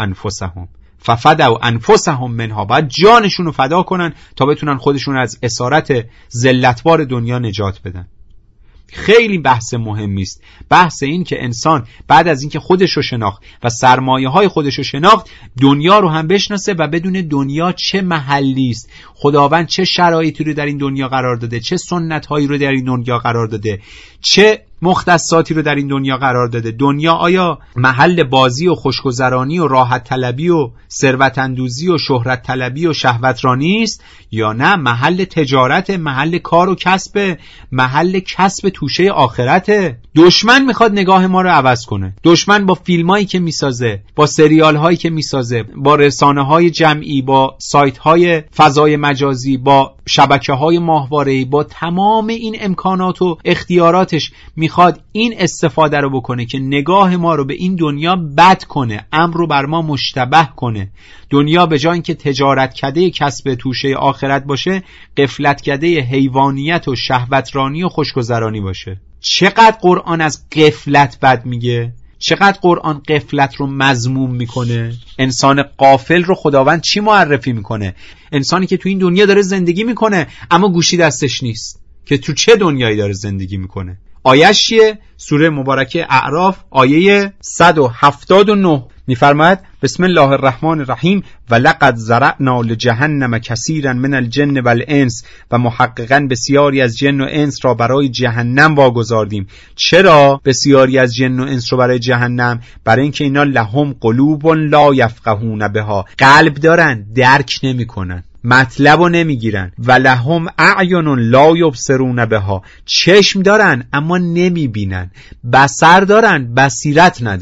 انفسهم منها. باید جانشون رو فدا کنن تا بتونن خودشون از اسارت ذلتبار دنیا نجات بدن. خیلی بحث مهمی است. بحث این که انسان بعد از اینکه خودش رو شناخت و سرمایه‌های خودش رو شناخت، دنیا رو هم بشناسه و بدون دنیا چه محلی است، خداوند چه شرایطی رو در این دنیا قرار داده، چه سنت‌هایی رو در این دنیا قرار داده، چه مختصاتی رو در این دنیا قرار داده. دنیا آیا محل بازی و خوشگذرانی و راحت طلبی و ثروت اندوزی و شهرت طلبی و شهوترانی است، یا نه محل تجارت، محل کار و کسب، محل کسب توشه آخرته؟ دشمن میخواد نگاه ما رو عوض کنه. دشمن با فیلمایی که میسازه، با سریال هایی که میسازه، با رسانه های جمعی، با سایت های فضای مجازی، با شبکه های ماهواره‌ای، با تمام این امکانات و اختیاراتش میخواد این استفاده رو بکنه که نگاه ما رو به این دنیا بد کنه، امر رو بر ما مشتبه کنه. دنیا به جای اینکه تجارت کده کسب توشه آخرت باشه، غفلت کده حیوانیت و شهوترانی و خوشگذرانی باشه. چقدر قرآن از غفلت بد میگه، چقدر قرآن غفلت رو مذموم میکنه. انسان غافل رو خداوند چی معرفی میکنه؟ انسانی که تو این دنیا داره زندگی میکنه اما گوشی دستش نیست. که تو چه دنیایی داره زندگی میکنه؟ آیه‌اش چیه؟ سوره مبارکه اعراف آیه 179 میفرماید بسم الله الرحمن الرحیم و لقد زرعنا لجهنم کثیرا من الجن والانس، و محققاً بسیاری از جن و انس را برای جهنم واگذاردیم. چرا بسیاری از جن و انس رو برای جهنم؟ برای اینکه اینا لهم قلوب لا یفقهون بها، قلب دارن درک نمیکنن، مطلبو نمیگیرن. و لهم اعین لا یبصرون بها، چشم دارن اما نمیبینن، بصر دارن بصیرت ندارن.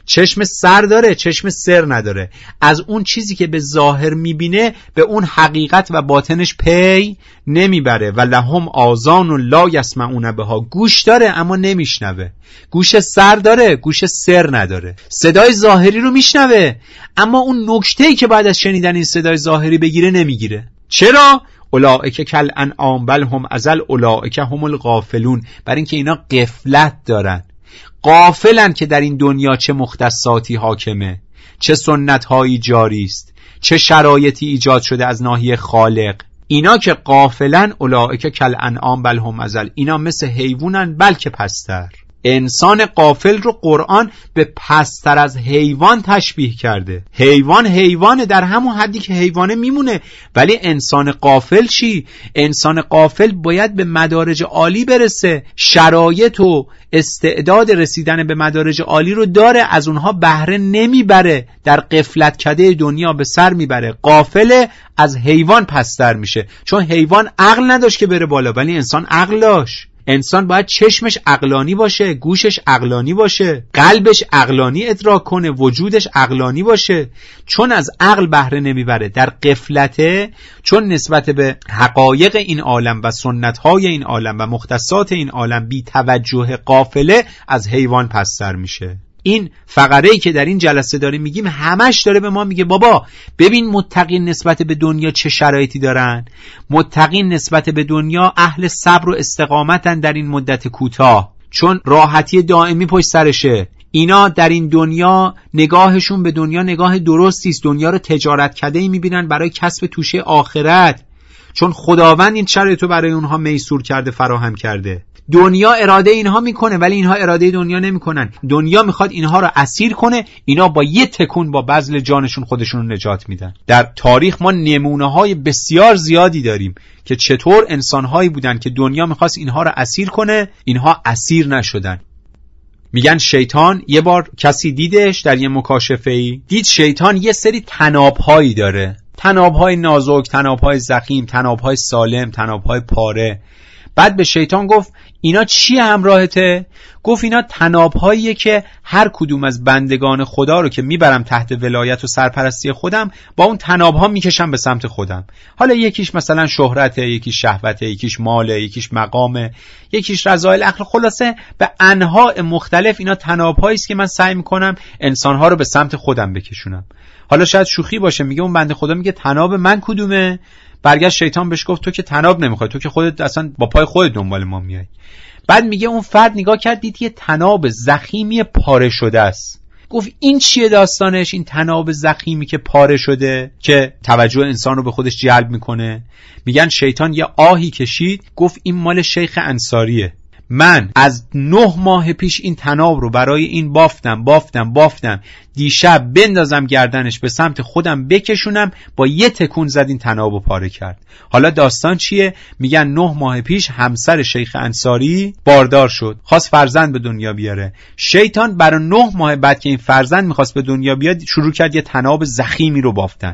چشم سر داره، چشم سر نداره. از اون چیزی که به ظاهر میبینه به اون حقیقت و باطنش پی نمیبره. و لهم آذان لا یسمعون بها، گوش داره اما نمیشنوه. گوش سر داره، گوش سر نداره. صدای ظاهری رو میشنوه اما اون نکته‌ای که بعد از شنیدن این صدای ظاهری بگیره نمیگیره. چرا؟ اولئک کالانعام بل هم اضل اولئک هم الغافلون. برای اینکه اینا غفلت دارن، غافلن که در این دنیا چه مختصاتی حاکمه، چه سنت‌هایی جاری است، چه شرایطی ایجاد شده از ناحیه خالق. اینا که غافلن اولئک کالانعام بل هم اضل، اینا مثل حیوانن بلکه پستر. انسان غافل رو قرآن به پستر از حیوان تشبیه کرده. حیوان در همون حدی که حیوانه میمونه، ولی انسان غافل چی؟ انسان غافل باید به مدارج عالی برسه، شرایط و استعداد رسیدن به مدارج عالی رو داره، از اونها بهره نمیبره، در غفلت کده دنیا به سر میبره. غافل از حیوان پستر میشه، چون حیوان عقل نداشت که بره بالا، ولی انسان عقل داشت. انسان باید چشمش عقلانی باشه، گوشش عقلانی باشه، قلبش عقلانی ادراک کنه، وجودش عقلانی باشه. چون از عقل بهره نمیبره، در غفلته، چون نسبت به حقایق این عالم و سنت‌های این عالم و مختصات این عالم بی توجه غافله، از حیوان پستر میشه. این فقره‌ای که در این جلسه داریم میگیم همش داره به ما میگه بابا ببین متقین نسبت به دنیا چه شرایطی دارن. متقین نسبت به دنیا اهل صبر و استقامتن در این مدت کوتاه، چون راحتی دائمی پشت سرشه. اینا در این دنیا نگاهشون به دنیا نگاه درستی است، دنیا رو تجارت کده‌ای میبینن برای کسب توشه آخرت، چون خداوند این شرایطو برای اونها میسور کرده، فراهم کرده. دنیا اراده اینها میکنه ولی اینها اراده دنیا نمیکنن. دنیا میخواد اینها رو اسیر کنه، اینا با یه تکون با بذل جانشون خودشون رو نجات میدن. در تاریخ ما نمونه‌های بسیار زیادی داریم که چطور انسان‌هایی بودن که دنیا میخواست اینها رو اسیر کنه، اینها اسیر نشدن. میگن شیطان یه بار کسی دیدش در یه مکاشفه‌ای، دید شیطان یه سری تناب‌هایی داره، تناب‌های نازک، تناب‌های ضخیم، تناب‌های سالم، تناب‌های پاره. بعد به شیطان گفت اینا چی همراهته؟ گفت اینا تناب‌هاییه که هر کدوم از بندگان خدا رو که میبرم تحت ولایت و سرپرستی خودم، با اون تناب‌ها میکشم به سمت خودم. حالا یکیش مثلا شهرته، یکیش شهوته، یکیش ماله، یکیش مقامه، یکیش رذایل عقل. خلاصه به انواع مختلف اینا تناب‌هایی است که من سعی میکنم انسان‌ها رو به سمت خودم بکشونم. حالا شاید شوخی باشه، میگه اون بنده خدا میگه تناب من کدومه؟ برگشت شیطان بهش گفت تو که تناب نمیخوای، تو که خودت اصلا با پای خودت دنبال ما میای. بعد میگه اون فرد نگاه کرد دید یه تناب ضخیمی پاره شده است. گفت این چیه داستانش؟ این تناب ضخیمی که پاره شده که توجه انسان رو به خودش جلب میکنه. میگن شیطان یه آهی کشید، گفت این مال شیخ انصاریه. من از 9 ماه پیش این تناب رو برای این بافتم دیشب بندازم گردنش به سمت خودم بکشونم، با یه تکون زد این تناب رو پاره کرد. حالا داستان چیه؟ میگن 9 ماه پیش همسر شیخ انصاری باردار شد، خواست فرزند به دنیا بیاره. شیطان برای 9 ماه بعد که این فرزند میخواست به دنیا بیاد شروع کرد یه تناب ضخیمی رو بافتن.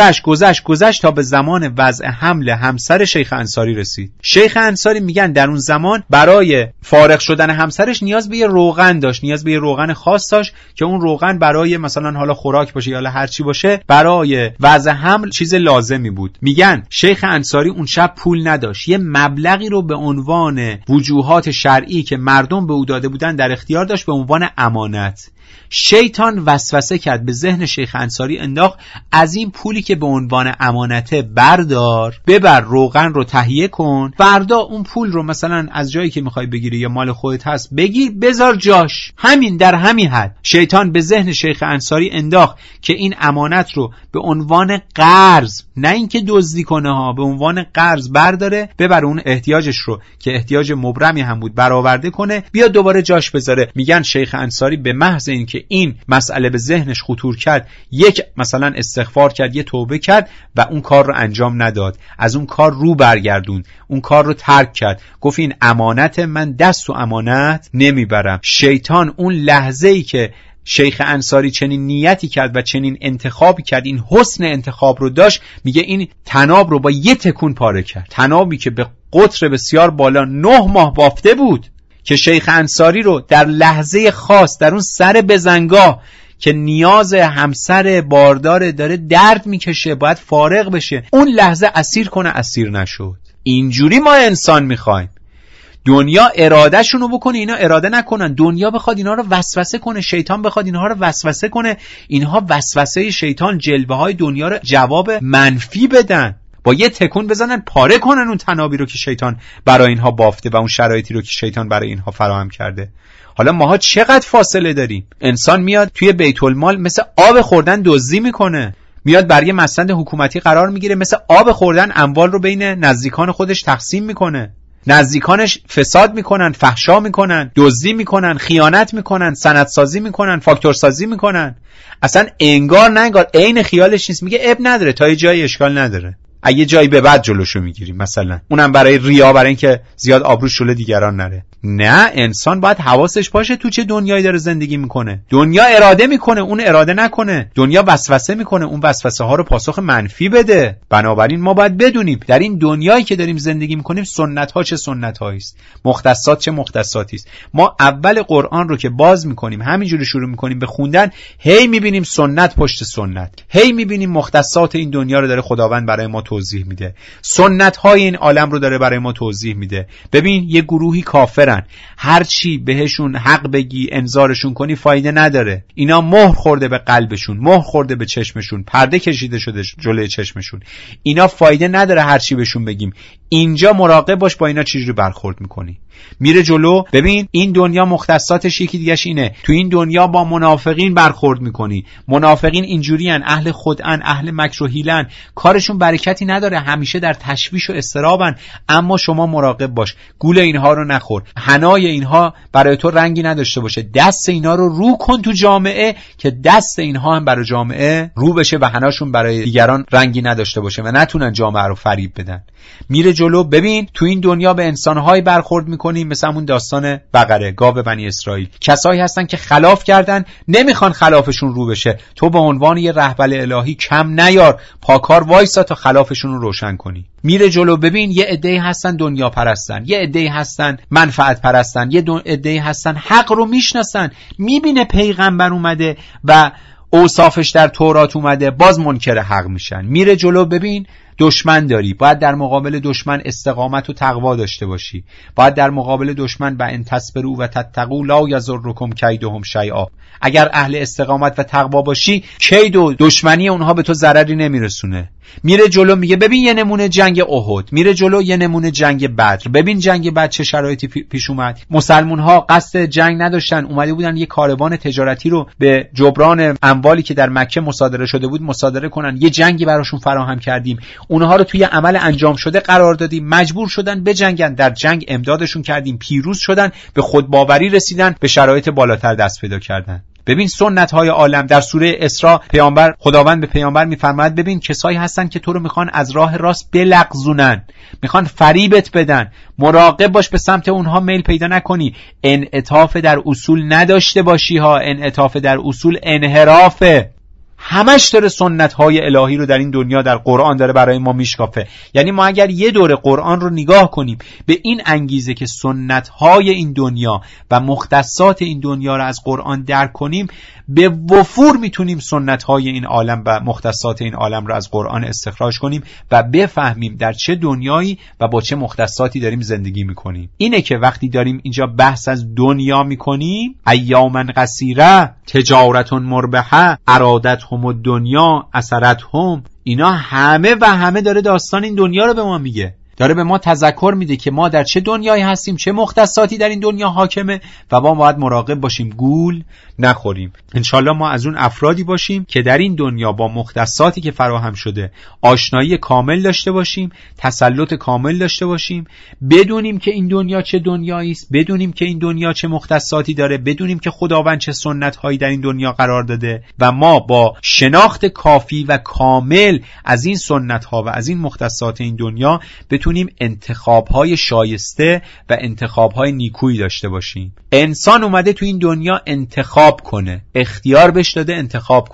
گذشت تا به زمان وضع حمل همسر شیخ انصاری رسید. شیخ انصاری میگن در اون زمان برای فارغ شدن همسرش نیاز به یه روغن داشت، نیاز به یه روغن خاص داشت که اون روغن برای مثلا حالا خوراک باشه یا هر چی باشه، برای وضع حمل چیز لازمی بود. میگن شیخ انصاری اون شب پول نداشت، یه مبلغی رو به عنوان وجوهات شرعی که مردم به او داده بودن در اختیار داشت، به عنوان امانت. شیطان وسوسه کرد به ذهن شیخ انصاری، انداخت از این پولی که به عنوان امانته بردار، ببر روغن رو تهیه کن، فردا اون پول رو مثلا از جایی که میخوای بگیری یا مال خودت هست بگیر بذار جاش. همین در همین حد شیطان به ذهن شیخ انصاری انداخت که این امانت رو به عنوان قرض، نه اینکه دزدی کنه ها، به عنوان قرض برداره، ببر اون احتیاجش رو که احتیاج مبرمی هم بود برآورده کنه، بیا دوباره جاش بذاره. میگن شیخ انصاری به محض اینکه این مسئله به ذهنش خطور کرد، یک مثلا استغفار کرد، یه توبه کرد و اون کار رو انجام نداد، از اون کار رو برگردون، اون کار رو ترک کرد، گفت این امانت، من دست و امانت نمیبرم. شیطان اون لحظه‌ای که شیخ انصاری چنین نیتی کرد و چنین انتخابی کرد، این حسن انتخاب رو داشت، میگه این تناب رو با یه تکون پاره کرد. تنابی که به قطر بسیار بالا 9 ماه بافته بود، که شیخ انصاری رو در لحظه خاص در اون سر بزنگاه که نیاز همسر باردار داره درد میکشه، باید فارغ بشه، اون لحظه اسیر کنه، اسیر نشد. اینجوری ما انسان میخوایم. دنیا ارادهشونو بکنه، اینا اراده نکنن. دنیا بخواد اینا رو وسوسه کنه، شیطان بخواد اینها رو وسوسه کنه، اینها وسوسه شیطان، جلوه های دنیا رو جواب منفی بدن، با یه تکون بزنن پاره کنن اون تنابی رو که شیطان برای اینها بافته و اون شرایطی رو که شیطان برای اینها فراهم کرده. حالا ماها چقدر فاصله داریم؟ انسان میاد توی بیت المال مثل آب خوردن دزدی میکنه، میاد برای مسند حکومتی قرار میگیره، مثل آب خوردن اموال رو بین نزدیکان خودش تقسیم میکنه. نزدیکانش فساد میکنن، فحشا میکنن، دزدی میکنن، خیانت میکنن، سندسازی میکنن، فاکتورسازی میکنن. اصلا انگار نه انگار، عین خیالش نیست، میگه اب نداره، تا یه جایی اشکال نداره، اگه جایی به بعد جلوشو میگیریم، مثلا اونم برای ریا، برای اینکه زیاد آبرو شله دیگران نره. نه، انسان باید حواسش باشه تو چه دنیایی داره زندگی میکنه. دنیا اراده میکنه، اون اراده نکنه. دنیا وسوسه میکنه، اون وسوسه ها رو پاسخ منفی بده. بنابراین ما باید بدونیم در این دنیایی که داریم زندگی میکنیم سنت ها چه سنت هایی است، مختصات چه مختصاتی است. ما اول قرآن رو که باز میکنیم، همینجوری شروع میکنیم به خوندن، هی میبینیم سنت پشت سنت، هی میبینیم مختصات این دنیا رو داره خداوند برای ما توضیح میده، سنت های این عالم رو داره برای ما توضیح میده. ببین یه گروهی کافرن، هر چی بهشون حق بگی، انذارشون کنی، فایده نداره. اینا مهر خورده به قلبشون، مهر خورده به چشمشون، پرده کشیده شده جلوی چشمشون. اینا فایده نداره هر چی بهشون بگیم. اینجا مراقب باش با اینا چجوری برخورد میکنی. میره جلو. ببین این دنیا مختصاتش یکی دیگهش اینه، تو این دنیا با منافقین برخورد میکنی. منافقین اینجورین، اهل خدعن، اهل مکر و حیلن، کارشون برکتی نداره، همیشه در تشویش و اضطرابن. اما شما مراقب باش، گول اینها رو نخور، حنای اینها برای تو رنگی نداشته باشه. دست اینا رو کن تو جامعه که دست اینها هم برای جامعه رو بشه و حناشون برای دیگران رنگی نداشته باشه و نتونن جامعه رو فریب بدن. میره جلو. ببین تو این دنیا به انسان‌های برخورد میکنی مثل همون داستان بقره، گاو بنی اسرائیل. کسایی هستن که خلاف کردن، نمیخوان خلافشون رو بشه. تو به عنوان یه رهبر الهی کم نیار، پاکار وایسا تا خلافشون رو روشن کنی. میره جلو. ببین یه عده‌ای هستن دنیا پرستن، یه عده‌ای هستن منفعت پرستن، یه عده‌ای هستن حق رو میشناسن. میبینه پیغمبر اومده و اوصافش در تورات اومده، باز منکر حق میشن. میره جلو. ببین دشمن داری، باید در مقابل دشمن استقامت و تقوا داشته باشی. باید در مقابل دشمن و ان تصبروا و تتقوا لا یضرکم کیدهم شیئا. اگر اهل استقامت و تقوا باشی، کید و دشمنی اونها به تو ضرری نمیرسونه. میره جلو. میگه ببین یه نمونه جنگ احد، میره جلو یه نمونه جنگ بدر. ببین جنگ بدر چه شرایطی پیش اومد. مسلمون ها قصد جنگ نداشتن، اومده بودن یه کاروان تجارتی رو به جبران اموالی که در مکه مصادره شده بود مصادره کنن. یه جنگی براشون فراهم کردیم، اونها رو توی عمل انجام شده قرار دادیم، مجبور شدن بجنگن، در جنگ امدادشون کردیم، پیروز شدن، به خودباوری رسیدن، به شرایط بالاتر دست پیدا کردن. ببین سنت های عالم. در سوره اسراء خداوند به پیامبر میفرماید ببین کسایی هستن که تو رو میخوان از راه راست بلغزونن، میخوان فریبت بدن، مراقب باش به سمت اونها میل پیدا نکنی. انعطاف در اصول نداشته باشی ها، انعطاف در اصول انحرافه. همش داره سنت‌های الهی رو در این دنیا در قرآن داره برای ما میشکافه. یعنی ما اگر یه دوره قرآن رو نگاه کنیم به این انگیزه که سنت‌های این دنیا و مختصات این دنیا رو از قرآن درک کنیم، به وفور میتونیم سنت‌های این عالم و مختصات این عالم رو از قرآن استخراج کنیم و بفهمیم در چه دنیایی و با چه مختصاتی داریم زندگی میکنیم. اینه که وقتی داریم اینجا بحث از دنیا میکنیم، ایاما قصیره، تجارت مربحه، ارادتهم الدنیا اثرتهم، اینا همه داره داستان این دنیا رو به ما میگه، داره به ما تذکر میده که ما در چه دنیایی هستیم، چه مختصاتی در این دنیا حاکمه و ما باید مراقب باشیم گول نخوریم. انشالله ما از اون افرادی باشیم که در این دنیا با مختصاتی که فراهم شده آشنایی کامل داشته باشیم، تسلط کامل داشته باشیم، بدونیم که این دنیا چه دنیایی است، بدونیم که این دنیا چه مختصاتی داره، بدونیم که خداوند چه سنت‌هایی در این دنیا قرار داده و ما با شناخت کافی و کامل از این سنت‌ها و از این مختصات این دنیا بتونیم انتخاب‌های شایسته و انتخاب‌های نیکویی داشته باشیم. انسان اومده تو این دنیا انتخاب کنه، اختیار بهش داده انتخاب کنه.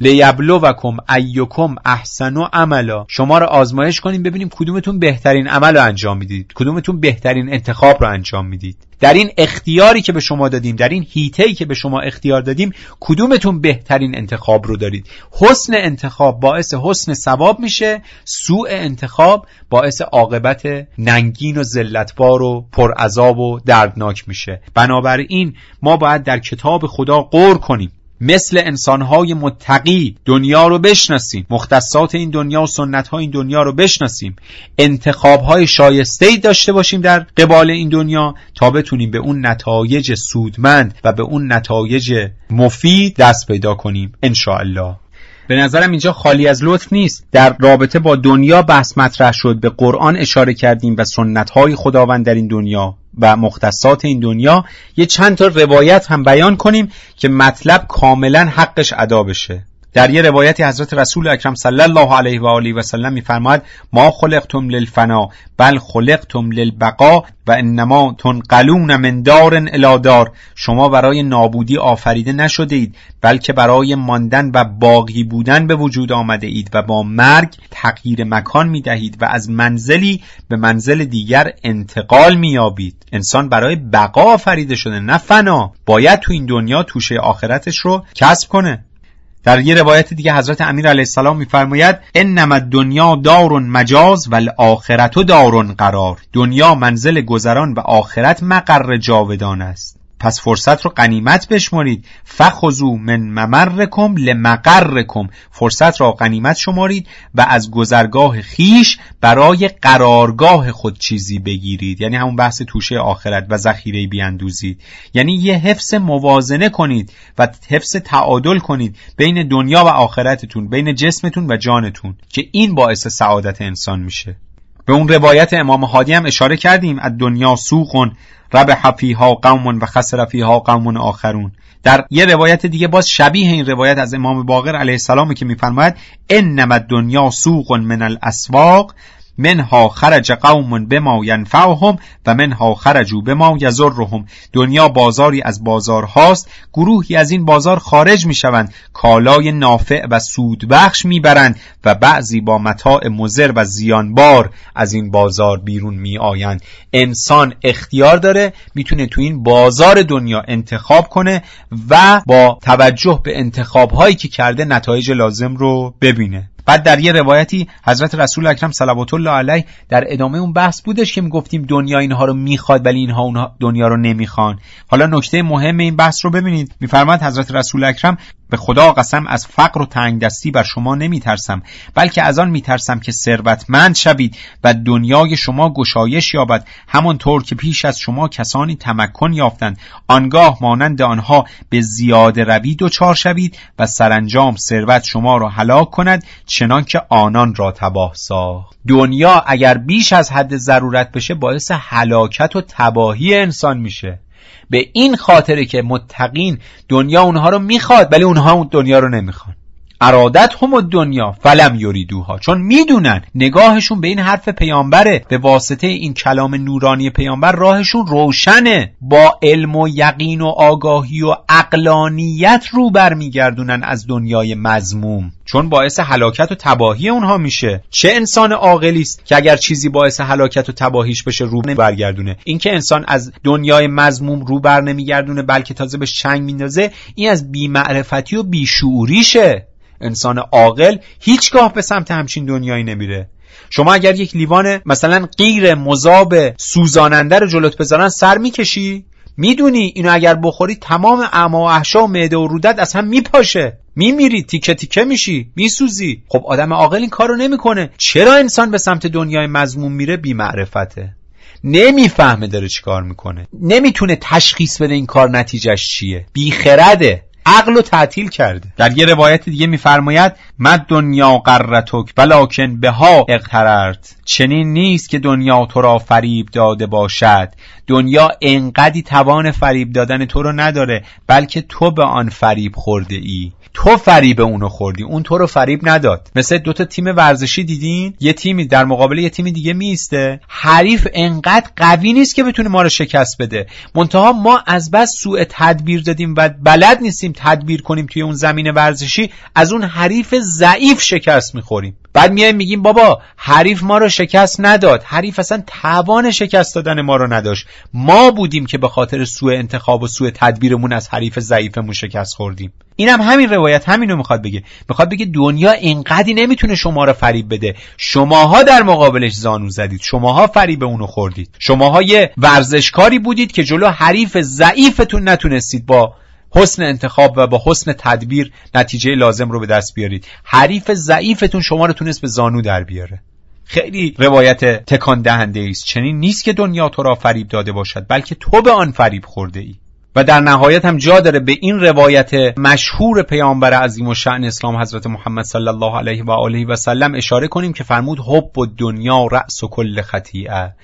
لیبلوکم ایکم احسن عملا، شما رو آزمایش کنیم ببینیم کدومتون بهترین عمل رو انجام میدید، کدومتون بهترین انتخاب رو انجام میدید. در این اختیاری که به شما دادیم، در این هیته‌ای که به شما اختیار دادیم، کدومتون بهترین انتخاب رو دارید. حسن انتخاب باعث حسن ثواب میشه، سوء انتخاب باعث عاقبت ننگین و ذلتبار و پرعذاب و دردناک میشه. بنابراین ما باید در کتاب خدا غور کنیم، مثل انسانهای متقی دنیا رو بشناسیم، مختصات این دنیا و سنت‌های این دنیا رو بشناسیم، انتخاب‌های شایسته‌ای داشته باشیم در قبال این دنیا تا بتونیم به اون نتایج سودمند و به اون نتایج مفید دست پیدا کنیم ان شاء الله. به نظرم اینجا خالی از لطف نیست. در رابطه با دنیا بحث مطرح شد، به قرآن اشاره کردیم و سنت‌های خداوند در این دنیا و مختصات این دنیا. یه چند تا روایت هم بیان کنیم که مطلب کاملا حقش ادا بشه. در یه روایتی حضرت رسول اکرم صلی الله علیه و آله و سلم می‌فرماید ما خلقتم للفنا بل خلقتم للبقا و انما تنقلون من دار الی دار، شما برای نابودی آفریده نشده اید بلکه برای ماندن و باقی بودن به وجود آمده اید و با مرگ تغییر مکان می‌دهید و از منزلی به منزل دیگر انتقال می‌یابید. انسان برای بقا آفریده شده نه فنا، باید تو این دنیا توشه آخرتش رو کسب کنه. در یه روایت دیگه حضرت امیر علیه السلام میفرماید انما الدنیا دار مجاز و الاخرت دار قرار، دنیا منزل گذران و آخرت مقر جاودان است. پس فرصت رو غنیمت بشمارید. فخذوا من ممرکم لمقرکم، فرصت را غنیمت شمارید و از گذرگاه خیش برای قرارگاه خود چیزی بگیرید. یعنی همون بحث توشه آخرت و ذخیره بیاندوزید، یعنی یه حفظ موازنه کنید و حفظ تعادل کنید بین دنیا و آخرتتون، بین جسمتون و جانتون، که این باعث سعادت انسان میشه. به اون روایت امام هادی هم اشاره کردیم، الدنیا سوق ربح فیها قوم و خسر فیها قوم آخرون. در یه روایت دیگه باز شبیه این روایت از امام باقر علیه السلام که میفرماید انما الدنیا سوق من الاسواق منها خرج قوم بما ینفعهم و منها خرجوا بما یضرهم، دنیا بازاری از بازارهاست، گروهی از این بازار خارج میشوند، کالای نافع و سودبخش میبرند و بعضی با متاع مضر و زیانبار از این بازار بیرون میآیند. انسان اختیار داره، میتونه تو این بازار دنیا انتخاب کنه و با توجه به انتخاب‌هایی که کرده نتایج لازم رو ببینه. بعد در یه روایتی حضرت رسول اکرم صلوات الله علیه در ادامه اون بحث بودش که میگفتیم دنیا اینها رو میخواد ولی اینها اونها دنیا رو نمیخوان. حالا نکته مهم این بحث رو ببینید. میفرماید حضرت رسول اکرم به خدا قسم از فقر و تنگدستی بر شما نمیترسم، بلکه از آن میترسم که ثروتمند شوید و دنیای شما گشایش یابد، همانطور که پیش از شما کسانی تمکن یافتند، آنگاه مانند آنها به زیاده روی دچار شوید و سرانجام ثروت شما را هلاک کند چنان که آنان را تباه ساخت. دنیا اگر بیش از حد ضرورت بشه باعث هلاکت و تباهی انسان میشه. به این خاطره که متقین دنیا اونها رو میخواد ولی اونها اون دنیا رو نمیخوان. ارادت هم الدنیا فلم یریدوها، چون میدونن نگاهشون به این حرف پیامبره، به واسطه این کلام نورانی پیامبر راهشون روشنه، با علم و یقین و آگاهی و عقلانیت رو برمیگردونن از دنیای مذموم، چون باعث هلاکت و تباهی اونها میشه. چه انسان عاقلی است که اگر چیزی باعث هلاکت و تباهیش بشه رو برگردونه؟ این که انسان از دنیای مذموم رو بر نمیگردونه بلکه تازه بهش چنگ میندازه، این از بی‌معرفتی و بیشعوریشه. انسان عاقل هیچگاه به سمت همچین دنیایی نمیره. شما اگر یک لیوان مثلا قیر مذاب سوزاننده رو جلوت بذارن سر میکشی؟ میدونی اینو اگر بخوری تمام اعما و احشا و معده و رودت از هم میپاشه، میمیری، تیکه تیکه میشی، میسوزی. خب آدم عاقل این کارو نمیکنه. چرا انسان به سمت دنیای مذموم میره؟ بی معرفته، نمیفهمه داره چی کار میکنه، نمیتونه تشخیص بده این کار نتیجهش چیه، بی خرده، عقل رو تعطیل کرده. در یه روایت دیگه میفرماید مد دنیا غرتک ولکن بها اغتررت، چنین نیست که دنیا تو را فریب داده باشد، دنیا انقدی توان فریب دادن تو رو نداره بلکه تو به آن فریب خورده ای، تو فریب اونو خوردی، اون تو رو فریب نداد. مثل دوتا تیم ورزشی دیدین، یه تیمی در مقابل یه تیم دیگه میسته، حریف انقدر قوی نیست که بتونه ما رو شکست بده، منتها ما از بس سوء تدبیر دادیم و بلد نیستیم باشیم، تدبیر کنیم توی اون زمین ورزشی، از اون حریف ضعیف شکست میخوریم. بعد میایم میگیم بابا حریف ما رو شکست نداد، حریف اصلا توان شکست دادن ما رو نداشت، ما بودیم که به خاطر سوء انتخاب و سوء تدبیرمون از حریف ضعیفمون شکست خوردیم. اینم همین روایت همینو میخواد بگه دنیا اینقدی نمیتونه شما رو فریب بده، شماها در مقابلش زانو زدید، شماها فریب اونو خوردید، شماها یه ورزشکاری بودید که جلو حریف ضعیفتون نتونستید با حسن انتخاب و با حسن تدبیر نتیجه لازم رو به دست بیارید. حریف ضعیفتون شما رو تونست به زانو در بیاره. خیلی روایت تکان دهنده است. چنین نیست که دنیا تو را فریب داده باشد، بلکه تو به آن فریب خورده ای. و در نهایت هم جا داره به این روایت مشهور پیامبر عظیم الشأن اسلام حضرت محمد صلی الله علیه و آله و سلم اشاره کنیم که فرمود حب الدنیا رأس کل خطیئه.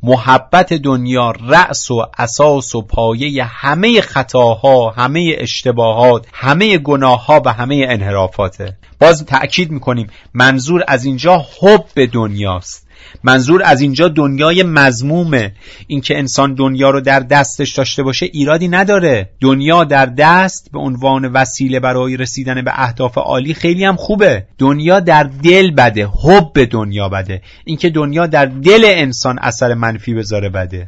محبت دنیا رأس و اساس و پایه همه خطاها، همه اشتباهات، همه گناهها و همه انحرافاته. باز تأکید میکنیم منظور از اینجا حب دنیاست، منظور از اینجا دنیای مذمومه. این که انسان دنیا رو در دستش داشته باشه ایرادی نداره، دنیا در دست به عنوان وسیله برای رسیدن به اهداف عالی خیلی هم خوبه. دنیا در دل بده، حب دنیا بده. این که دنیا در دل انسان اثر منفی بذاره بده.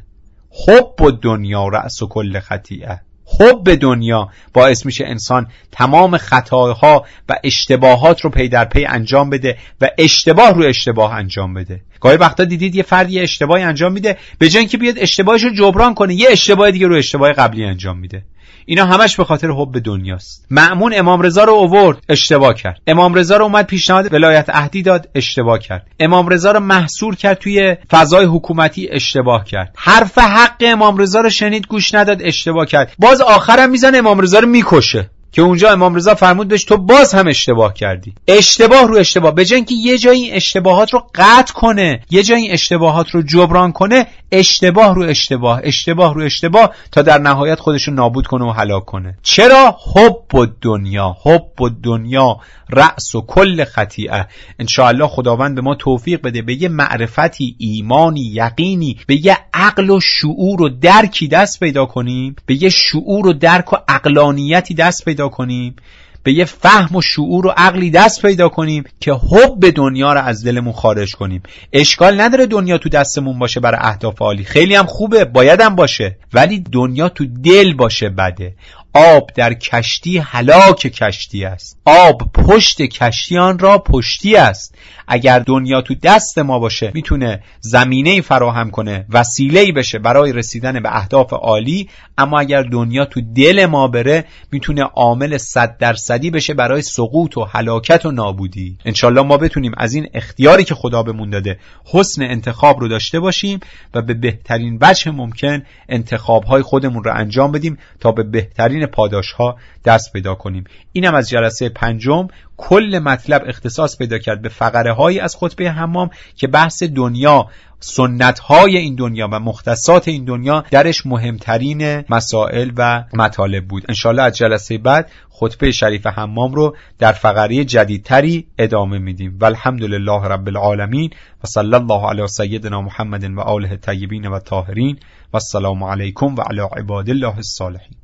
حب دنیا رأس و کل خطیئه. حب دنیا باعث میشه انسان تمام خطاها و اشتباهات رو پی در پی انجام بده و اشتباه رو اشتباه انجام بده. گاهی وقتا دیدید یه فرد یه اشتباهی انجام میده، به جای اینکه بیاد اشتباهش رو جبران کنه یه اشتباه دیگه رو اشتباه قبلی انجام میده. اینا همش به خاطر حب دنیاست. مأمون امام رضا رو آورد، اشتباه کرد. امام رضا رو اومد پیشنهاد ولایت عهدی داد، اشتباه کرد. امام رضا رو محصور کرد توی فضای حکومتی، اشتباه کرد. حرف حق امام رضا رو شنید، گوش نداد، اشتباه کرد. باز آخرم میزنه امام رضا رو میکشه که اونجا امام رضا فرمود بهش تو باز هم اشتباه کردی. اشتباه رو اشتباه، به جای اینکه یه جایی این اشتباهات رو قطع کنه، یه جایی این اشتباهات رو جبران کنه، اشتباه رو اشتباه، اشتباه رو اشتباه، تا در نهایت خودش رو نابود کنه و هلاک کنه. چرا؟ حب الدنیا. حب الدنیا رأس و کل خطیئه. انشاءالله خداوند به ما توفیق بده به یه معرفتی، ایمانی، یقینی، به یه عقل و شعور و درکی دست پیدا کنیم، به یه شعور و درک و عقلانیتی دست پیدا کنیم، به یه فهم و شعور و عقلی دست پیدا کنیم که حب دنیا رو از دلمون خارج کنیم. اشکال نداره دنیا تو دستمون باشه برای اهداف عالی، خیلی هم خوبه، باید هم باشه، ولی دنیا تو دل باشه بده. آب در کشتی هلاک کشتی است، آب پشت کشتی آن را پشتی است. اگر دنیا تو دست ما باشه میتونه زمینه فراهم کنه، وسیله‌ای بشه برای رسیدن به اهداف عالی، اما اگر دنیا تو دل ما بره میتونه عامل 100% بشه برای سقوط و هلاکت و نابودی. انشالله ما بتونیم از این اختیاری که خدا بهمون داده حسن انتخاب رو داشته باشیم و به بهترین وجه ممکن انتخاب‌های خودمون رو انجام بدیم تا به بهترین پاداش‌ها دست پیدا کنیم. اینم از جلسه 5 کل مطلب اختصاص پیدا کرد به فقره‌هایی از خطبه حمام که بحث دنیا، سنت‌های این دنیا و مختصات این دنیا درش مهمترین مسائل و مطالب بود. انشالله از جلسه بعد خطبه شریف حمام رو در فقره جدیدتری ادامه میدیم. والحمدلله رب العالمین و صلی الله علی سیدنا محمد و آله الطیبین و الطاهرین و السلام علیکم و علی عباد الله الصالحین.